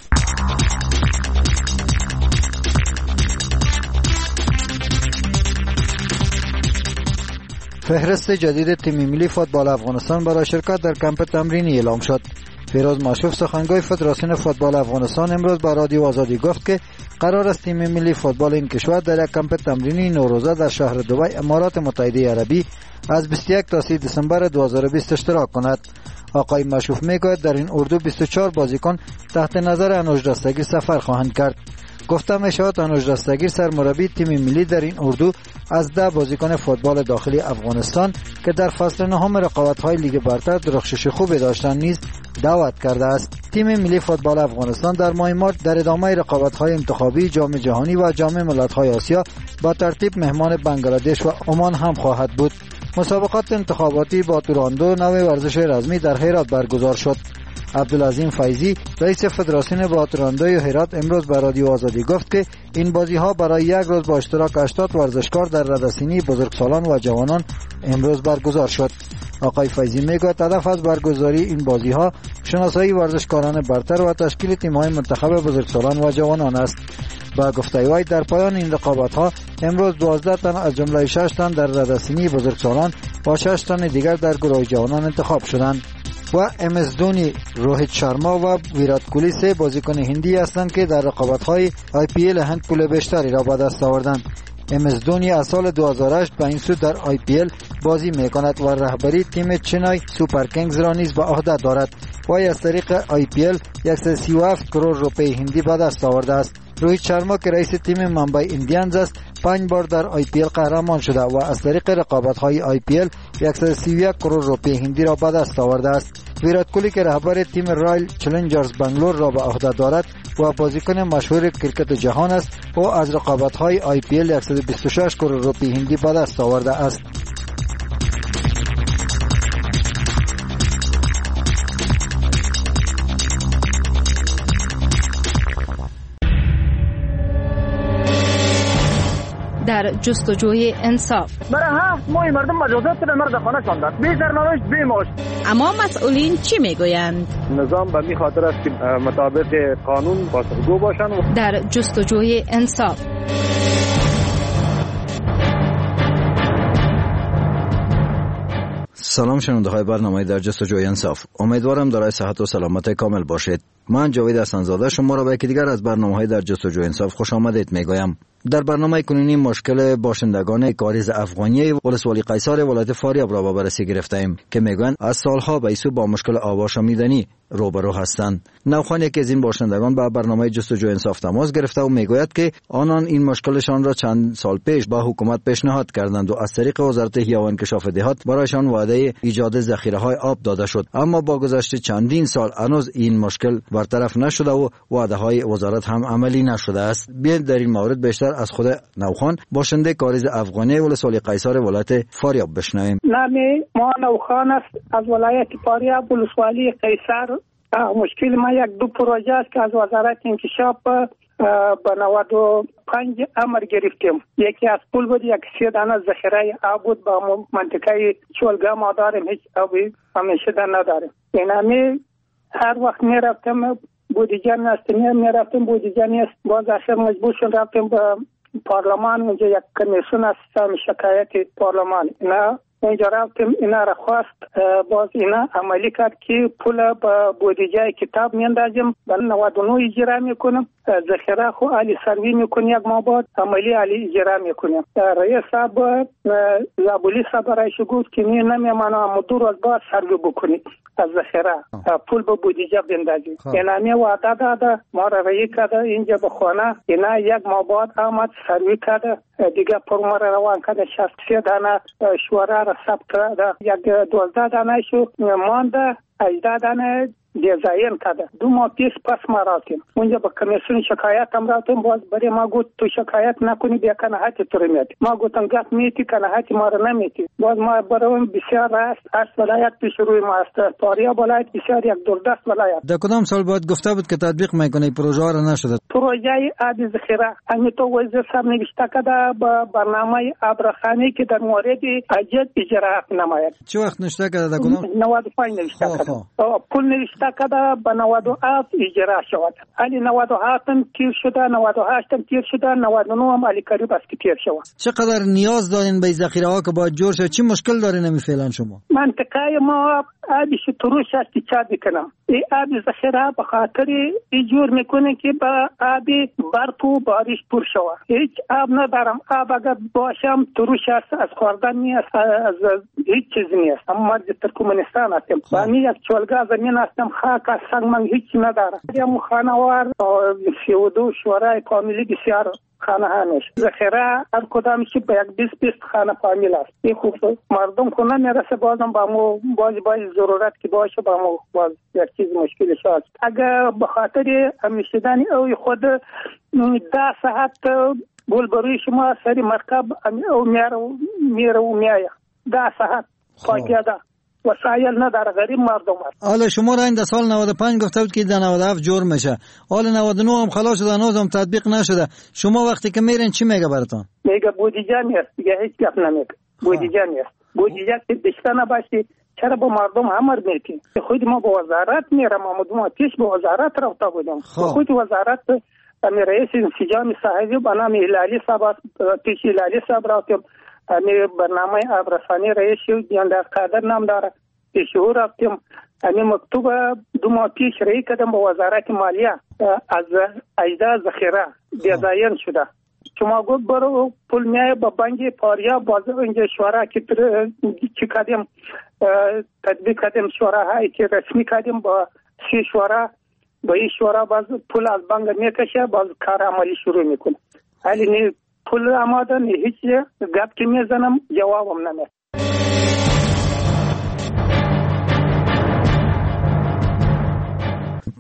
فهرست جدید تیم ملی فوتبال افغانستان برای شرکت در کمپ تمرینی اعلام شد. فیروز ماشوف سخنگوی فدراسیون فوتبال افغانستان امروز به رادیو آزادی گفت که قرار است تیم ملی فوتبال این کشور در یک کمپ تمرینی نوروزه در شهر دبی امارات متحده عربی از 21 تا 30 دسامبر 2020 اشتراک کند. آقای ماشوف میگوید در این اردو 24 بازیکن تحت نظر انوش دستگیر سفر خواهند کرد. گفته می شود انوش دستگیر سرمربی تیم ملی در این اردو از 10 بازیکن فوتبال داخلی افغانستان که در فصل نهم رقابت‌های لیگ برتر درخشش خوبی داشتند نیز دعوت کرده است. تیم ملی فوتبال افغانستان در ماه مارس در ادامه رقابت‌های انتخابی جام جهانی و جام ملت‌های آسیا با ترتیب مهمان بنگلادش و عمان هم خواهد بود. مسابقات انتخاباتی با تورندو نوع ورزش رزمی در هرات برگزار شد. عبدالعظیم فیضی رئیس فدراسیون باتراندوی هرات امروز به رادیو آزادی گفت که این بازی‌ها برای یک روز با اشتراک 80 ورزشکار در رده‌سینی بزرگسالان و جوانان امروز برگزار شد. آقای فیضی میگوید هدف از برگزاری این بازی‌ها شناسایی ورزشکاران برتر و تشکیل تیم‌های منتخب بزرگسالان و جوانان است. با گفته وی در پایان این رقابت‌ها امروز 12 تن از جمله 6 تن در رده‌سینی بزرگسالان و 6 تن دیگر در گروه جوانان انتخاب شدند. و MS دونی، روهیت شرما و ویرات کوهلی 3 بازیکن هندی هستند که در رقابت‌های IPL هند پول بیشتری را به دست آوردند. MS دونی از سال 2008 به این سو در IPL بازی می‌کند و رهبری تیم چنای سوپر کینگز را نیز به عهده دارد. وی از طریق IPL 137 کرور روپیه هندی به دست آورده است. روهیت شرما که رئیس تیم ممبئی ایندیانز است 5 بار در IPL قهرمان شده و از طریق رقابت‌های IPL 131 کرور روپیه هندی را به دست آورده است. ویرات کوهلی که رهبر تیم رایل چالنجرز بنگلور را به عهده دارد و بازیکن مشهور کرکت جهان است و از رقابت‌های IPL 126 کرور روپیه هندی به دست آورده است. در در جستجوی انصاف. برای 7 ماه مردم مجازات را مرد خانه شاندند، بی سرنوشت بی معاش. اما مسئولین چی میگویند؟ نظام به می خاطر است که مطابق قانون پاسخگو باشند. در جستجوی انصاف. سلام شنونده های برنامه در جستجوی انصاف. امیدوارم دارای صحت و سلامت کامل باشید. من جاوید حسن‌زاده شما را به یکی دیگر از برنامه‌های در جستجوی انصاف خوش آمدید میگویم. در برنامه کنونی مشکل باشندگان کاریز افغانی ولسوالی قیصر ولایت فاریاب را به بررسی گرفتیم که میگویند از سالها به ایسو با مشکل آب آشامیدنی روبرو هستند. نوخان یکی از این باشندگان به برنامه جستجوی انصاف تماس گرفته و میگوید که آنان این مشکلشان را چند سال پیش به حکومت پیشنهاد کردند و از طریق وزارت احیا و انکشاف دهات برایشان وعده ایجاد ذخیره‌های آب داده شد، اما با گذشت چندین سال هنوز این مشکل برطرف نشده و وعده‌های وزارت هم عملی نشده است. بیاید در این مورد بیشتر از خود نوخان باشنده کاریز افغانی ولسوالی قیصر ولایت فاریاب بشنویم. نام ما نوخان است، از ولایت فاریاب ولسوالی قیصر. مشکل ما یک دو پروژه است که از وزارت انکشاف به 95 امر گرفتیم. یکی از پول بود، یک 3 دانه ذخیره آب بود. با منطقه چولگا ما داریم، هیچ آبی همیشه نداریم. اینمی هر وقت می رفتم بودجه نیست، می رفتم بودجه نیست. باز آخر مجبور شدم رفتم به پارلمان. اونجا یک کمیسیون است شکایت پارلمان. اینا اونجا رفتم، اینا را خواست، باز اینا عملی کرد که پول به بودجه کتاب میاندازیم، برای 99 اجرا میکنم. ذخیره خو علی سروی میکنیم، یک ما بعد عملی علی اجرا میکنیم. رئیس صاحب زابولی صاحب رایش گفت که نمیمانه، اما 2 روز بعد سروی بکنید از ذخیره پول به بودجه بندازیم. اینا می وعده داده، ما را رایی کرده اینجا به خانه. اینا یک ما بعد آمد سروی کرده، دیگه پر ما را روان کرده. 63 دانه شوره را ثبت کرده، یک 12 دانه شو مانده، 18 دانه دیزاین کرده. 2 ماه پیش پس ما رفتیم اونجا به کمیسیون شکایت هم رفتیم. باز برای ما گفت تو شکایت نکنی بیا کناحت تو رو میتی. ما گفتم گفت میتی کناحت ما رو نمیتی. باز ما برای بسیار راست از ولایت پیش روی ما است. فاریاب ولایت بسیار یک دوردست ولایت. در کدام سال بعد گفته بود که تطبیق میکنه پروژه را نشده؟ پروژه آب ذخیره همین تو وزیر صاحب نوشته کرده با برنامه آبرخانه که در مورد اجد اجرا نماید. چه وقت نوشته کرده؟ در کدام؟ 95 نوشته کرده. پول نوشته کرده به 97 اجرا شود. علی 97 هم تیر شده، 98 هم تیر شده، 99 هم علی قریب است که تیر شود. چقدر نیاز دارین به ذخیره ها که باید جور شد؟ چی مشکل دارین نمی فعلا شما؟ منطقه ما آبش تروش است که چا میکنم. این آب ذخیره به خاطر جور میکنه که با آب برف و بارش پر شود. هیچ آب ندارم. آب اگر باشم تروش است، از خوردن نیست، از هیچ چیز نیست. اما مرد ترکمنستان هستم. و می یک چولگا زمین هستم، خاک از سنگ من هیچ ندارم. یم خانوار 32 شورای فامیلی بسیار خانه همیش. ذخیره هر کدامش به یک 20 خانه فامیل است. این خوب مردم خونه میرسه، بازم با مو باز ضرورت که باشه با مو باز یک چیز مشکل شد. اگر به خاطر همیشدن او خود 10 ساعت گلبروی شما سری مرکب او میره و میایه 10 ساعت پاکیده. وسایل نداره، غریب مردم است. حالا شما را این در سال 95 گفته بود که در 97 جور میشه. حالا 99 هم خلاص شده، هنوز هم تطبیق نشده. شما وقتی که میرین چی میگه براتون؟ میگه بودجه نیست، دیگه هیچ گپ نمیگه. بودجه نیست. بودجه که بیشتر نباشه چرا با مردم امر میتی؟ خود ما با وزارت میرم، ما پیش با وزارت رفته بودیم. خود وزارت امیر رئیس انسجام صاحبی به نام هلالی صاحب پیش هلالی صاحب رفتیم. امی برنامه آبرسانی رئیس جاندار قادر نام داره پیش او رفتیم. امی مکتوب 2 ماه پیش رای کردم با وزارت مالیه از اجزا ذخیره دیزاین شده. شما گفت برو پول میای با بانک فاریاب باز اینجا شورا که کردیم تطبیق کردیم، شوراهایی که رسمی کردیم با 3 شورا، با این شورا باز پول از بانک میکشه، باز کار عملی شروع میکنه. ولی پول آماده نه، هیچ گپ که میزنم جوابم نمیده.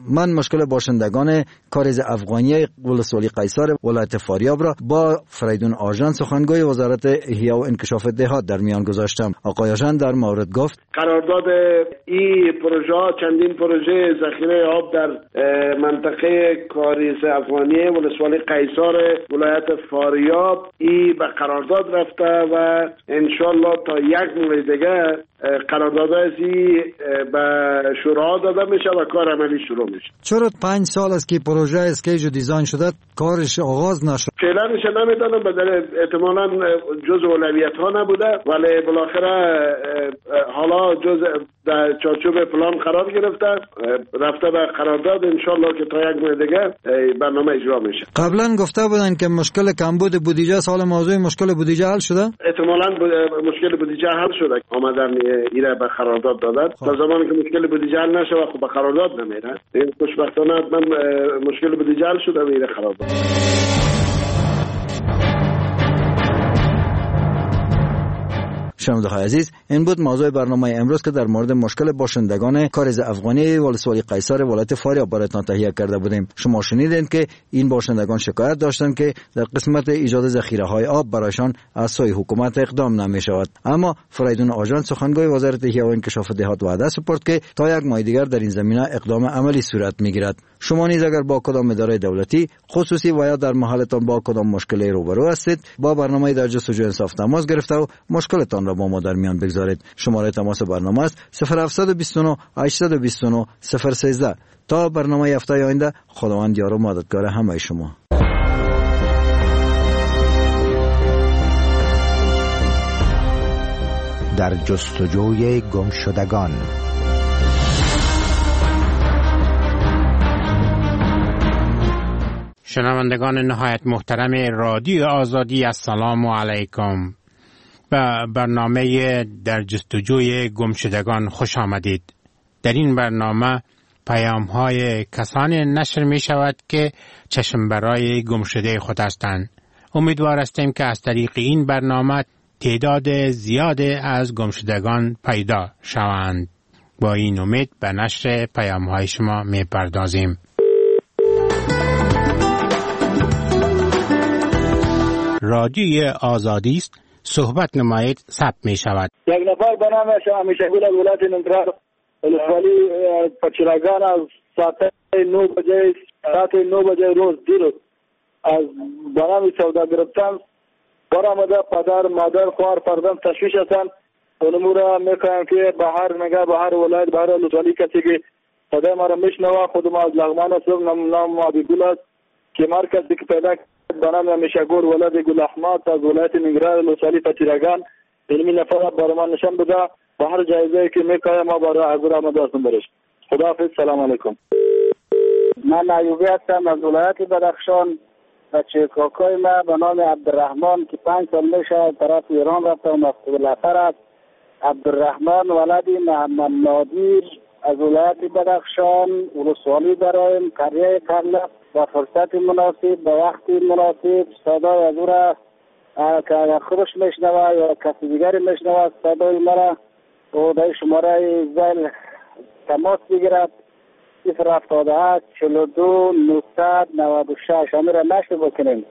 من مشکل باشندگان کاریز افغانی ولسوالی قیصر ولایت فاریاب را با فریدون آژان سخنگوی وزارت احیا و انکشاف دهات در میان گذاشتم. آقای آژان در مورد گفت قرارداد این پروژه چندین پروژه ذخیره آب در منطقه کاریز افغانی ولسوالی قیصر ولایت فاریاب این به قرارداد رفته و انشالله تا یک ماه دیگه قرارداد ازی به شورا داده میشه و کار عملی شروع میشه. چرا 5 سال است که پروژه اسکیج دیزاین شده کارش آغاز نشد؟ فعلا نمیدونم، به احتمالاً جز اولویت ها نبوده، ولی بالاخره حالا جز در چارچوب پلان قرار گرفته، رفته به قرارداد، انشالله که تا یک ماه دیگه برنامه اجرا میشه. قبلا گفته بودن که مشکل کمبود بودجه سال موضوع مشکل بودجه حل شده؟ احتمالاً مشکل بودجه حل شده، آمدن ایره به قرارداد دادن. تا زمانی که مشکل بودجه حل نشه خب به قرارداد نمیره. این خوشبختانه من مشکل بودجه حل شده میره قرارداد. شنونده‌های عزیز، این بود موضوع برنامه امروز که در مورد مشکل باشندگان کاریز افغانی ولسوالی قیصر ولایت فاریاب براتون تهیه کرده بودیم. شما شنیدین که این باشندگان شکایت داشتند که در قسمت ایجاد ذخیره‌های آب برایشان از سوی حکومت اقدام نمی‌شود. اما فریدون آژان سخنگوی وزارت احیا و انکشاف دهات وعده سپرد که تا یک ماه دیگر در این زمینه اقدام عملی صورت می‌گیرد. شما نیز اگر با کدام اداره دولتی خصوصی و یا در محلتان با کدام مشکلی روبرو هستید، با برنامه در جستجوی انصاف تماس گرفته و مشکلتان را با ما در میان بگذارید. شماره تماس برنامه است 0729 829 013. تا برنامه هفته آینده، خداوند یار و مددگار همه شما. در جستجوی گم شدگان. شنوندگان نهایت محترم رادیو آزادی، السلام علیکم. به برنامه در جستجوی گمشدگان خوش آمدید. در این برنامه پیام‌های کسانی نشر می شود که چشم برای گمشده خود هستند. امیدوار هستیم که از طریق این برنامه تعداد زیاد از گمشدگان پیدا شوند. با این امید به نشر پیام‌های شما می پردازیم. رادیوی آزادی است، صحبت نمایید ثبت می شود. یک نفر به نام همیشه‌گل از ولایت ننگرهار ولسوالی پچرگان از ساعت 9 بجه روز دیروز از به نام سودا گرفتن برآمده. پدر مادر خواهر فرزند تشویش هستند. اونمو را میکنم که به هر ولایت به هر ولسوالی کسی که صدای ما را میشنوه، خودم از لغمان هستم، نام آبیگل است که هر کسی که پیدا به نام همیشه‌گل ولد گل احمد از ولایت ننگرهار ولسوالی پچرگان علمی نفر برای ما نشان بده. به هر جایزه‌ای که میکنه ما برای حضور آمده هستم برش. خداحافظ، سلام علیکم. من ایوبی هستم از ولایت بدخشان. بچه کاکای ما به نام عبدالرحمن که 5 سال میشه طرف ایران رفته و مفقود الاثر است. عبدالرحمن ولدی محمد نادیر از ولایت بدخشان ولسوالی داریم. قریه کرلف با فرصت مناسب با وقتی مناسب صدای از او را که اگر خودش میشنوه یا کسی دیگری میشنوه صدای مرا و در شماره زل تماس بگیرد 078 42 996 همه را نشر بکنیم.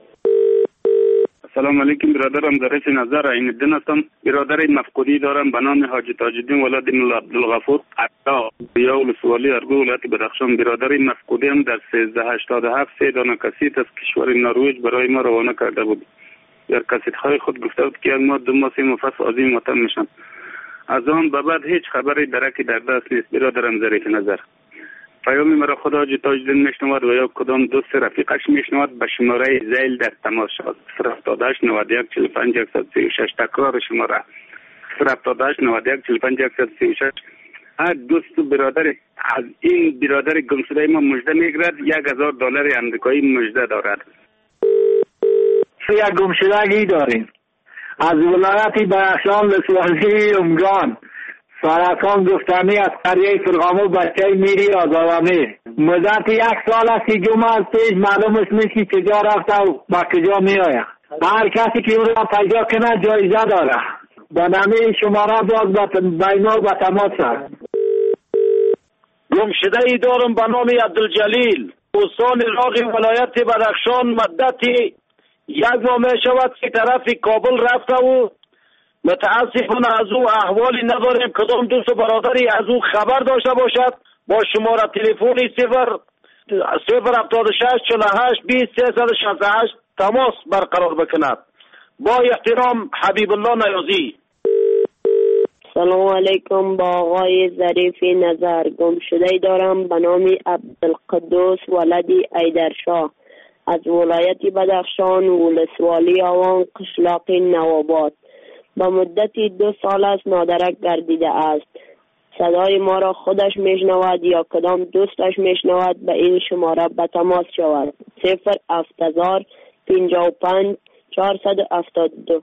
سلام علیکم برادرم، درش نظر این الدین هستم. برادر مفقودی دارم به نام حاجی تاج الدین ولد مولا عبدالغفور عطا یا ولسوالی ارگو ولایت بدخشان. برادر مفقودی هم در 1387 3 دانه کسیت از کشور نروژ برای ما روانه کرده بود. در کسیت‌های خود گفته بود که ما 2 ماه 3 ماه پس عازم وطن میشن. از آن به بعد هیچ خبری درکی در دست نیست. برادرم ظریف نظر پیامی مرا خدا حاجی تاج الدین میشنود و یا کدام دوست رفیقش میشنود به شماره زیل در تماس شد 078 91 45 136. تکرار شماره 078 91 45 136. هر دوست و برادر از این برادر گمشده ما مژده میگیرد. $1000 امریکایی مژده دارد. یک گمشدگی داریم از ولایت بدخشان ولسوالی امگان. سارکان گفتمی از قریه فرغامو بچه میری آزادانی مدت 1 سال است که جمعه از پیش معلومش نیست که کجا رفته و با کجا می آید. هر کسی که او را پیدا کنه جایزه داره. با نامه شماره باز بین ما به تماس است. گمشده ای دارم به نام عبدالجلیل، استان راغ ولایت بدخشان. مدتی 1 ماه می شود که طرف کابل رفته و متاسفانه از او احوالی نداریم. کدام دوست و برادری از او خبر داشته باشد با شماره تلفنی 076 48 20 368 تماس برقرار بکند. با احترام، حبیب الله نیازی. سلام علیکم. با آقای ظریف نظر. گمشده دارم به نام عبدالقدوس ولدی ایدرشاه از ولایت بدخشان، ولسوالی آوان، قشلاق نواباد. به مدتی 2 سال است نادرک گردیده است. صدای ما را خودش میشنود یا کدام دوستش میشنود به این شماره به تماس شود. 070 55 472.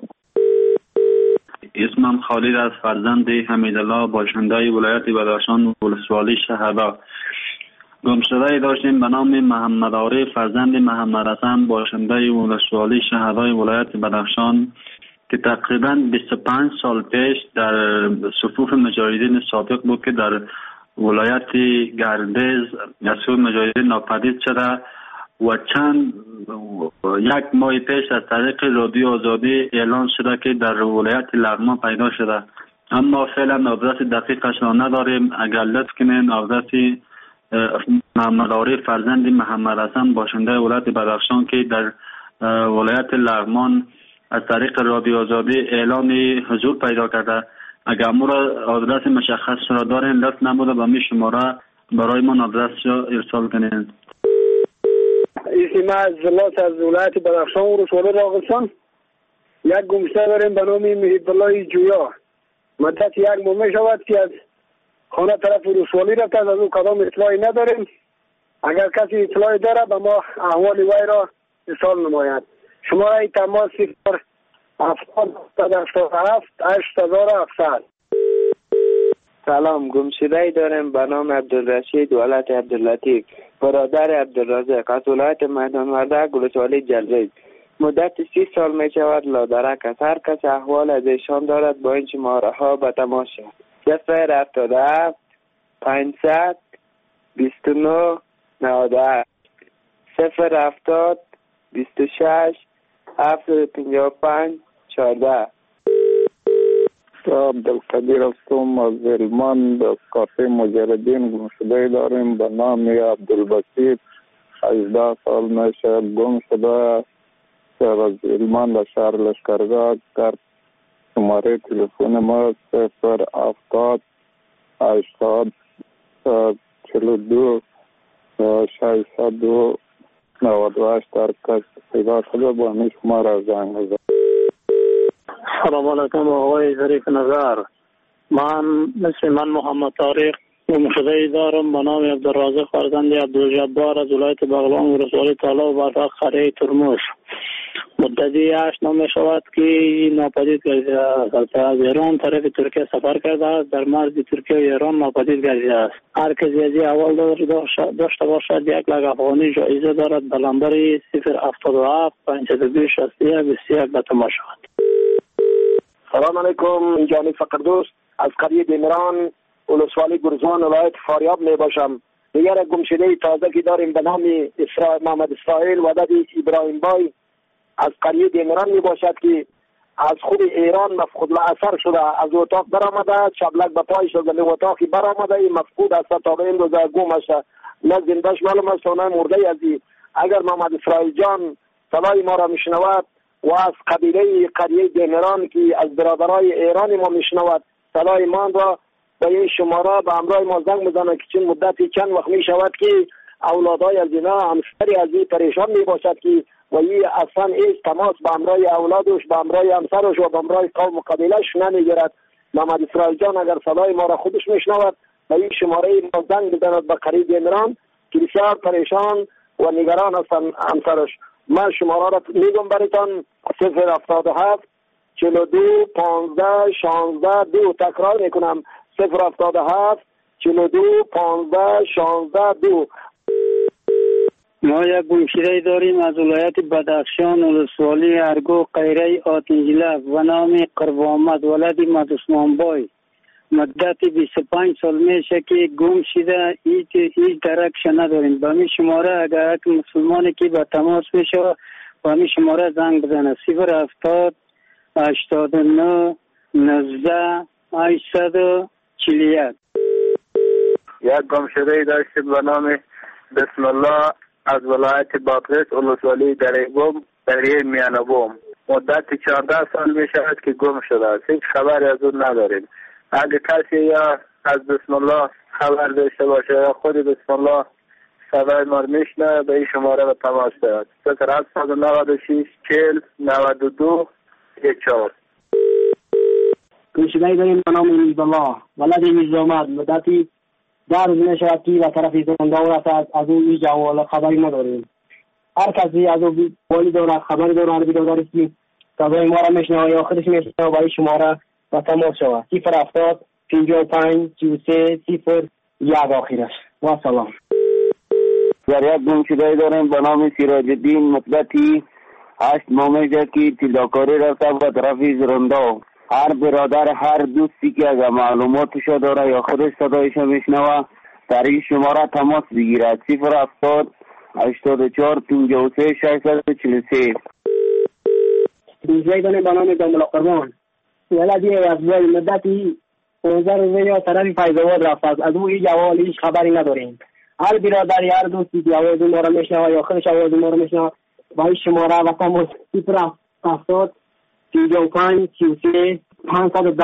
اسمم خالد از فرزند حمیدالله باشنده ولایت بدخشان، ولسوالی شهدا. گمشده داشتیم به نام محمد عارف فرزند محمد حسن باشنده ولسوالی شهدای ولایت بدخشان که تقریبا 25 سال پیش در صفوف مجاهدین سابق بود که در ولایت گردیز از سوی مجاهدین ناپدید شده و چند 1 ماه پیش از طریق رادیو آزادی اعلان شده که در ولایت لغمان پیدا شده، اما فعلا آدرس دقیقش را نداریم. اگر لطف کنین آدرس محمد عارف فرزند محمد حسن باشنده ولایت بدخشان که در ولایت لغمان از طریق رادیو آزادی اعلان حضور پیدا کرده، اگر ما را آدرس مشخص را دارین لطف نموده به می شماره برای من آدرس را ارسال کنین. اسم از زلات از ولایت بدخشان و ولسوالی راغستان. یک گمشده داریم به نام محب الله جویا. مدت 1 ماه می شود که از خانه طرف ولسوالی رفته، از او کدام اطلاعی نداریم. اگر کسی اطلاعی داره به ما احوال وی را ارسال نماید. شماره تماس 070 8700. سلام. گمشده دارم به نام عبدالرشید ولد عبداللطیف برادر عبدالرزاق از ولایت میدان وردک ولسوالی جلریز. مدت 30 سال می شود لادرک است. هر کس احوال از ایشان دارد با این شماره ها به تماس شود. 077 500 29 98 070 26 755 14. عبدالقدیر هستم از علمان. از کافه مجردین گمشده داریم به نام عبدالبسیط. 18 سال میشه گم شده در از علمان در شهر لشکرگاه. در شماره تلفن ما 070 80 42 602 98. در کس پیدا شده با همی شماره زنگ بزن. سلام علیکم آقای ظریف نظر. من محمد طارق گمشده دارم به نام عبدالرازق فرزند عبدالجبار از ولایت بغلان ولسوالی تالا و برفق قریه ترموش. مدتی 8 ماه می شود که ناپدید گردیده است. از ایران طرف ترکیه سفر کرده است. در مرز ترکیه و ایران ناپدید گردیده است. هر کسی از اول داشته باشد 1 لک افغانی جایزه دارد. به نمبر 077 502 61 21 به تماس شود. سلام علیکم. جانی فقردوست از قریه دیمران ولسوالی گرزوان ولایت فاریاب می باشم. دیگر گمشده تازه که داریم به نام محمد اسرائیل ودد ابراهیم بای از قریه دیمران می باشد که از خود ایران مفقود اثر شده. از اتاق برآمده، شبلک به پای شده، به اتاقی برآمده، این مفقود است تا به این روزه گم است. نه زندهش معلوم است و نه مرده از این. اگر محمد اسرائیل جان صدای ما را میشنود و از قبیله قریه دیمران که از برادرای ایران ما میشنود صدای ما را به این شماره به همراه ما زنگ بزنه که چون مدتی چند وقت می شود که اولادای از اینا همسری از این پریشان می باشد که و این اصلا ایش تماس به همراه اولادش، به همراه همسرش و به همراه قوم و قبیلش نمیگیرد. محمد اسرائیل جان اگر صدای ما را خودش میشنود به این شماره ما زنگ بزند به قریه دیمران که بسیار پریشان و نگران هستن همسرش. من شماره را میگم برایتان 077 42 15 16 2. تکرار میکنم 077 42 15 16 2. ما یک گمشده داریم از ولایت بدخشان ولسوالی ارگو قیره آتنجلک و نام قرب آمد ولد مد عثمان بای مدت 25 سال میشه که گم شده، هیچ درکش نداریم. به می شماره اگر یک مسلمانی که به تماس میشه به می شماره زنگ بزنه 070 89 19 841. یک گم شده ای داشتیم به نام بسم الله از ولایت بادغیس ولسوالی دره میانبوم. مدت 14 سال می شود که گم شده است. هیچ خبری از اون نداریم. اگه کسی یا از بسم الله خبر داشته باشه یا خود بسم الله صدای ما میشنه به این شماره به تماس دارد 096 40 92 14. گمشده ای داریم به نام امید الله ولد میرزامد. مدتی 10 روز می شود که و طرف زندان رفت. از اون هیچ احوال خبری نداریم. هر کسی از اون والی داره خبری داره هر بیدار که صدای ما را میشنه یا خودش میشنه با این شماره و تماس شود 070 55 33 01 آخرش. و سلام. در یک گمشده داریم به نام سراج الدین. مدتی 8 ماه میشه که تیلاکاری رفته به طرف زرندا. هر برادر هر دوستی که اگر معلوماتش داره یا خودش صدایش میشنوه در این شماره تماس بگیرد 070 84 53 643. گمشده داریم به نام داملا قربان ولدی از وای مدتی 15 روزه یا طرف فیض‌آباد رفت. از اون هیچ احوال هیچ خبری نداریم. هر برادری هر دوستی که آواز ما را میشنوه یا خودش آواز ما را میشنوه با این شماره و تماس 070 35 33 510.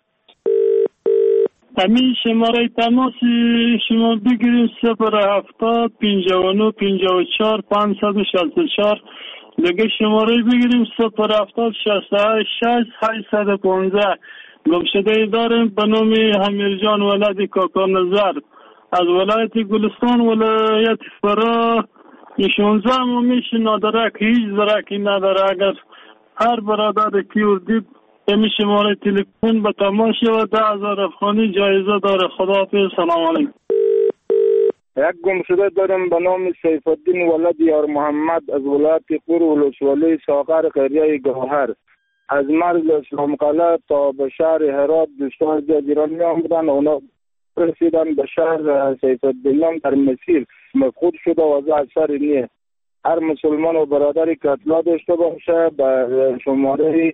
همین شماره تماس شما بگیریم 070 59 54 564. دیگه شماره بگیریم 070 68 815. گمشده داریم به نام امیرجان ولد کاکا نظر از ولایت گلستان ولایت فرا. 16 ماه میشه نداره که هیچ درکی نداره. اگر هر برادر کیور دید این شماره تلفن به تماس و 10,000 افغانی جایزه داره. خداحافظ. سلام علیکم. یک گمشده داریم به نام سیف الدین ولد یار محمد از ولایت قور ولسوالی ساغر قریه گوهر. از مرز اسلام قلعه تا به شهر هرات دوستان جزیران می آمدن. اونا رسیدن به شهر سیف الدین در مسیر مفقود شده و از اثر نیه. هر مسلمان و برادری که اطلاع داشته باشه به شماره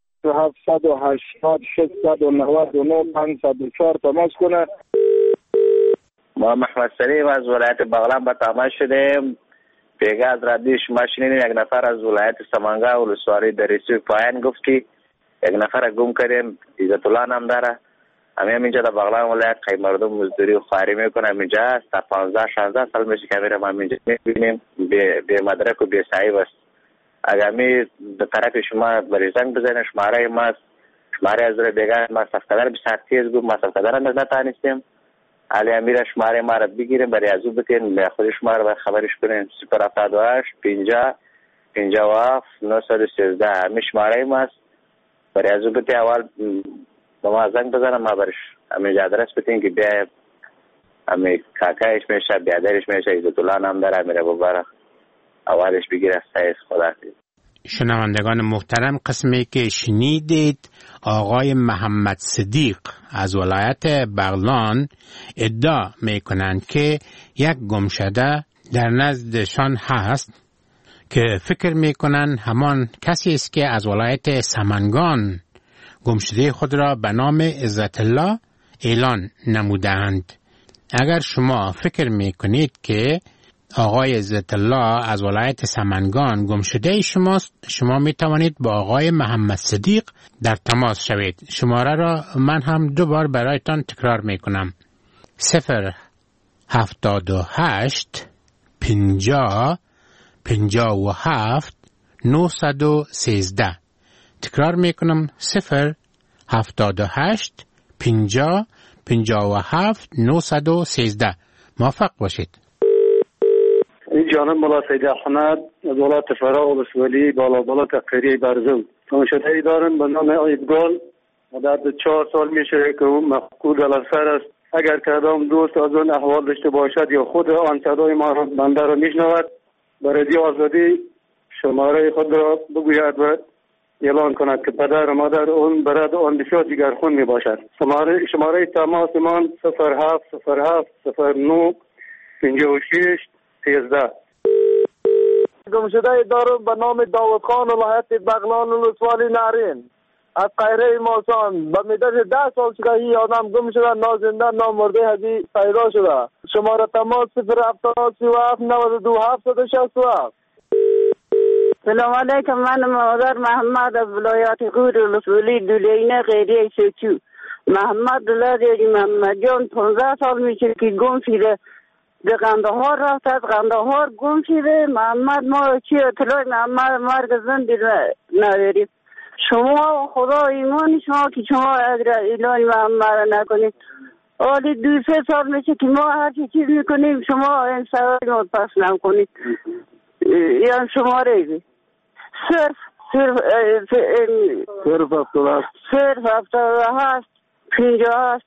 780 699 504 تماس کنه. ما محمد سلیم از ولایت بغلان به تماس شدیم. پیگه از رادیو شما شنیدیم یک نفر از ولایت سمنگا ولسوالی دریسوی پایان گفت که یک نفر گم کردیم. عزت الله نام داره. همینجا در بغلان ولایت خیلی مردم مزدوری و خواری میکنه. همینجا است تا 15-16 سال میشه که میرم همینجا میبینیم به مدرک و به صحیب است. اگر می به طرف شما بری زنگ بزنید شماره ما شماره از روی بیگه ما صفقدر بسیار تیز گفت ما صفقدر هم نتانستیم. علی امیر شماره ما را بگیریم برای از او بتین به خود شماره باید خبرش کنیم 078 50 57 913 همین شماره ما است. برای از او بتین اول با ما زنگ بزنم ما برش همین آدرس بتین که بیا همین کاکایش میشه بیادرش میشه عزت الله نام داره امیر ابوبکر اولش بگیره. سعید خدا. شنوندگان محترم قسمی که شنیدید آقای محمد صدیق از ولایت بغلان ادعا می کنند که یک گمشده در نزدشان هست که فکر می کنند همان کسی است که از ولایت سمنگان گمشده خود را به نام عزت الله اعلان نمودند. اگر شما فکر می کنید که آقای عزت الله از ولایت سمنگان گمشده شماست، شما می توانید با آقای محمد صدیق در تماس شوید. شماره را من هم 2 بار برایتان تکرار می کنم. 078 50 57 913. تکرار می کنم 078 50 57 913. موفق باشید. این جانب مولا سید احمد از ولایت فرا ولسوالی بالا قریه برزو. گمشده دارم به نام ایدگال. مدت 4 سال میشه که او مفقود الاثر است. اگر کدام دوست از اون احوال داشته باشد یا خود آن صدای ما را بنده را میشنود به رادیو آزادی شماره خود را بگوید و اعلان کند که پدر و مادر اون برای آن بسیار جگرخون می باشد. شماره تماس من 070709 56 13. گمشده دارم به نام داود خان ولایت بغلان ولسوالی نارین از قیره ماسان. به مدت 10 سال شده این آدم گم شده، نازنده نامرده هجی پیدا شده. شماره تماس 0703792 سلام علیکم. من مادر محمد از ولایت غور ولسوالی دولینه قیره سوچو. محمد دلاری محمد جان 15 سال میشه که گم شده. به قندهار رفت، از قندهار گم شده. محمد ما چی اطلاع محمد مرگ زنده نداریم. شما خدا ایمان شما که شما اعلان محمد نکنید. حالی 2-3 سال میشه که ما هر چیز میکنیم شما این سوال ما پس نکنید. یعنی شماره بی صرف 77 58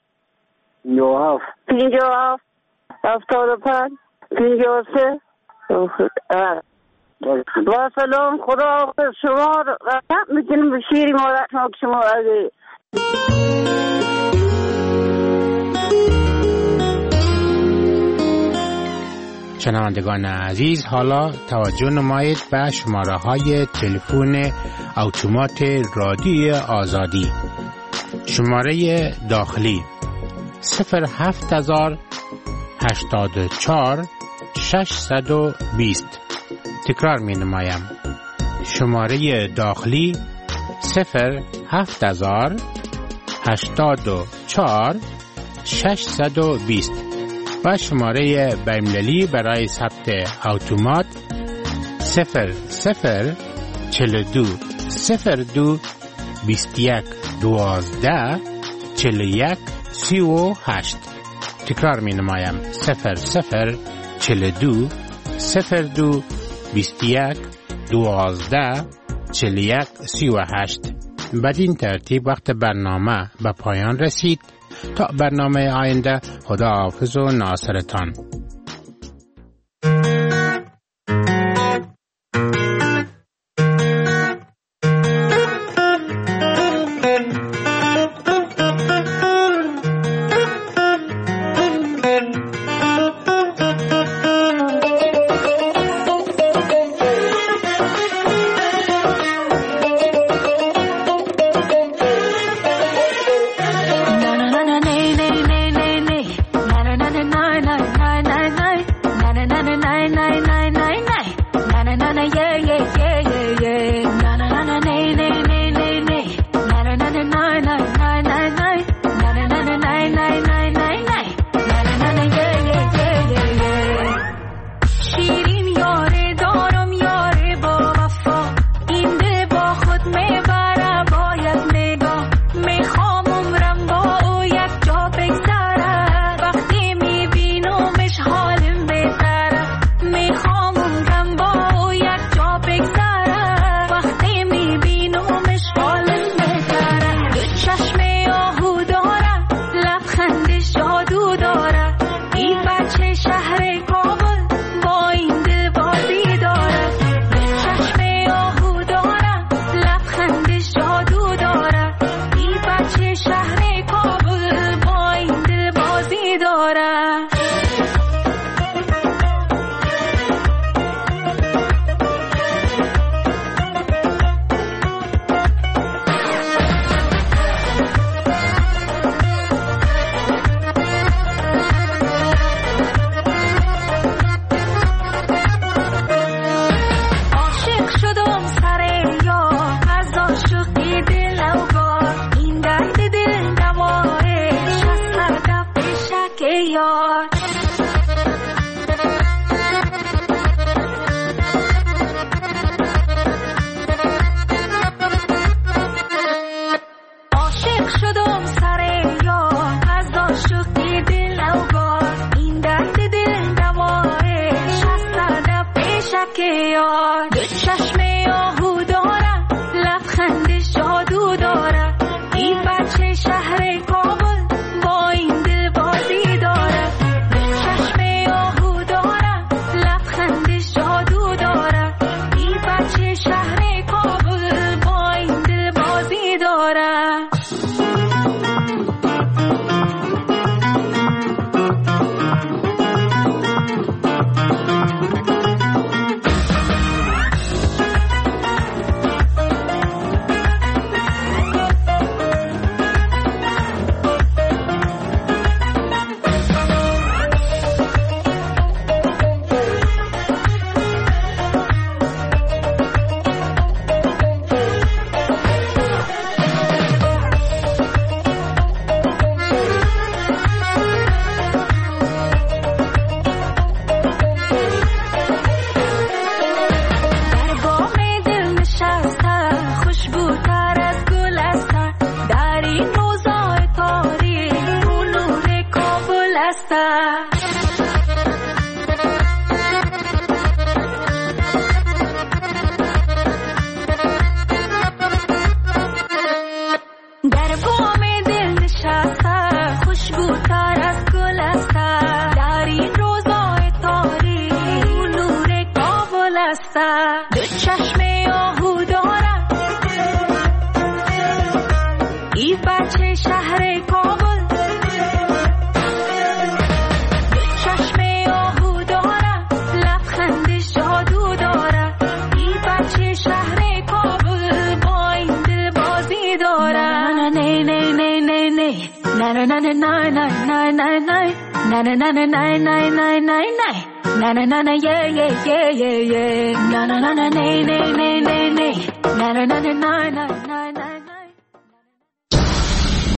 75 53 با سلام. خدا شما رحمت میکنیم به شیری مادر شما اگه شنوندگان عزیز، حالا توجه نمایید به شماره های تلفن اتومات رادیوی آزادی. شماره داخلی 07084 620. تکرار می نمایم. شماره داخلی 07084 620 و شماره بین‌المللی برای ثبت اتومات 0042 02 21 12 41 38. تکرار می نمایم 0042 02 21 12 41 38. بدین ترتیب وقت برنامه به پایان رسید. تا برنامه آینده، خدا حافظ و ناصرتان. شهر کابل با این Na yeah yeah yeah yeah yeah. Na na na na nay nay nay nay nay. Na na na na na na.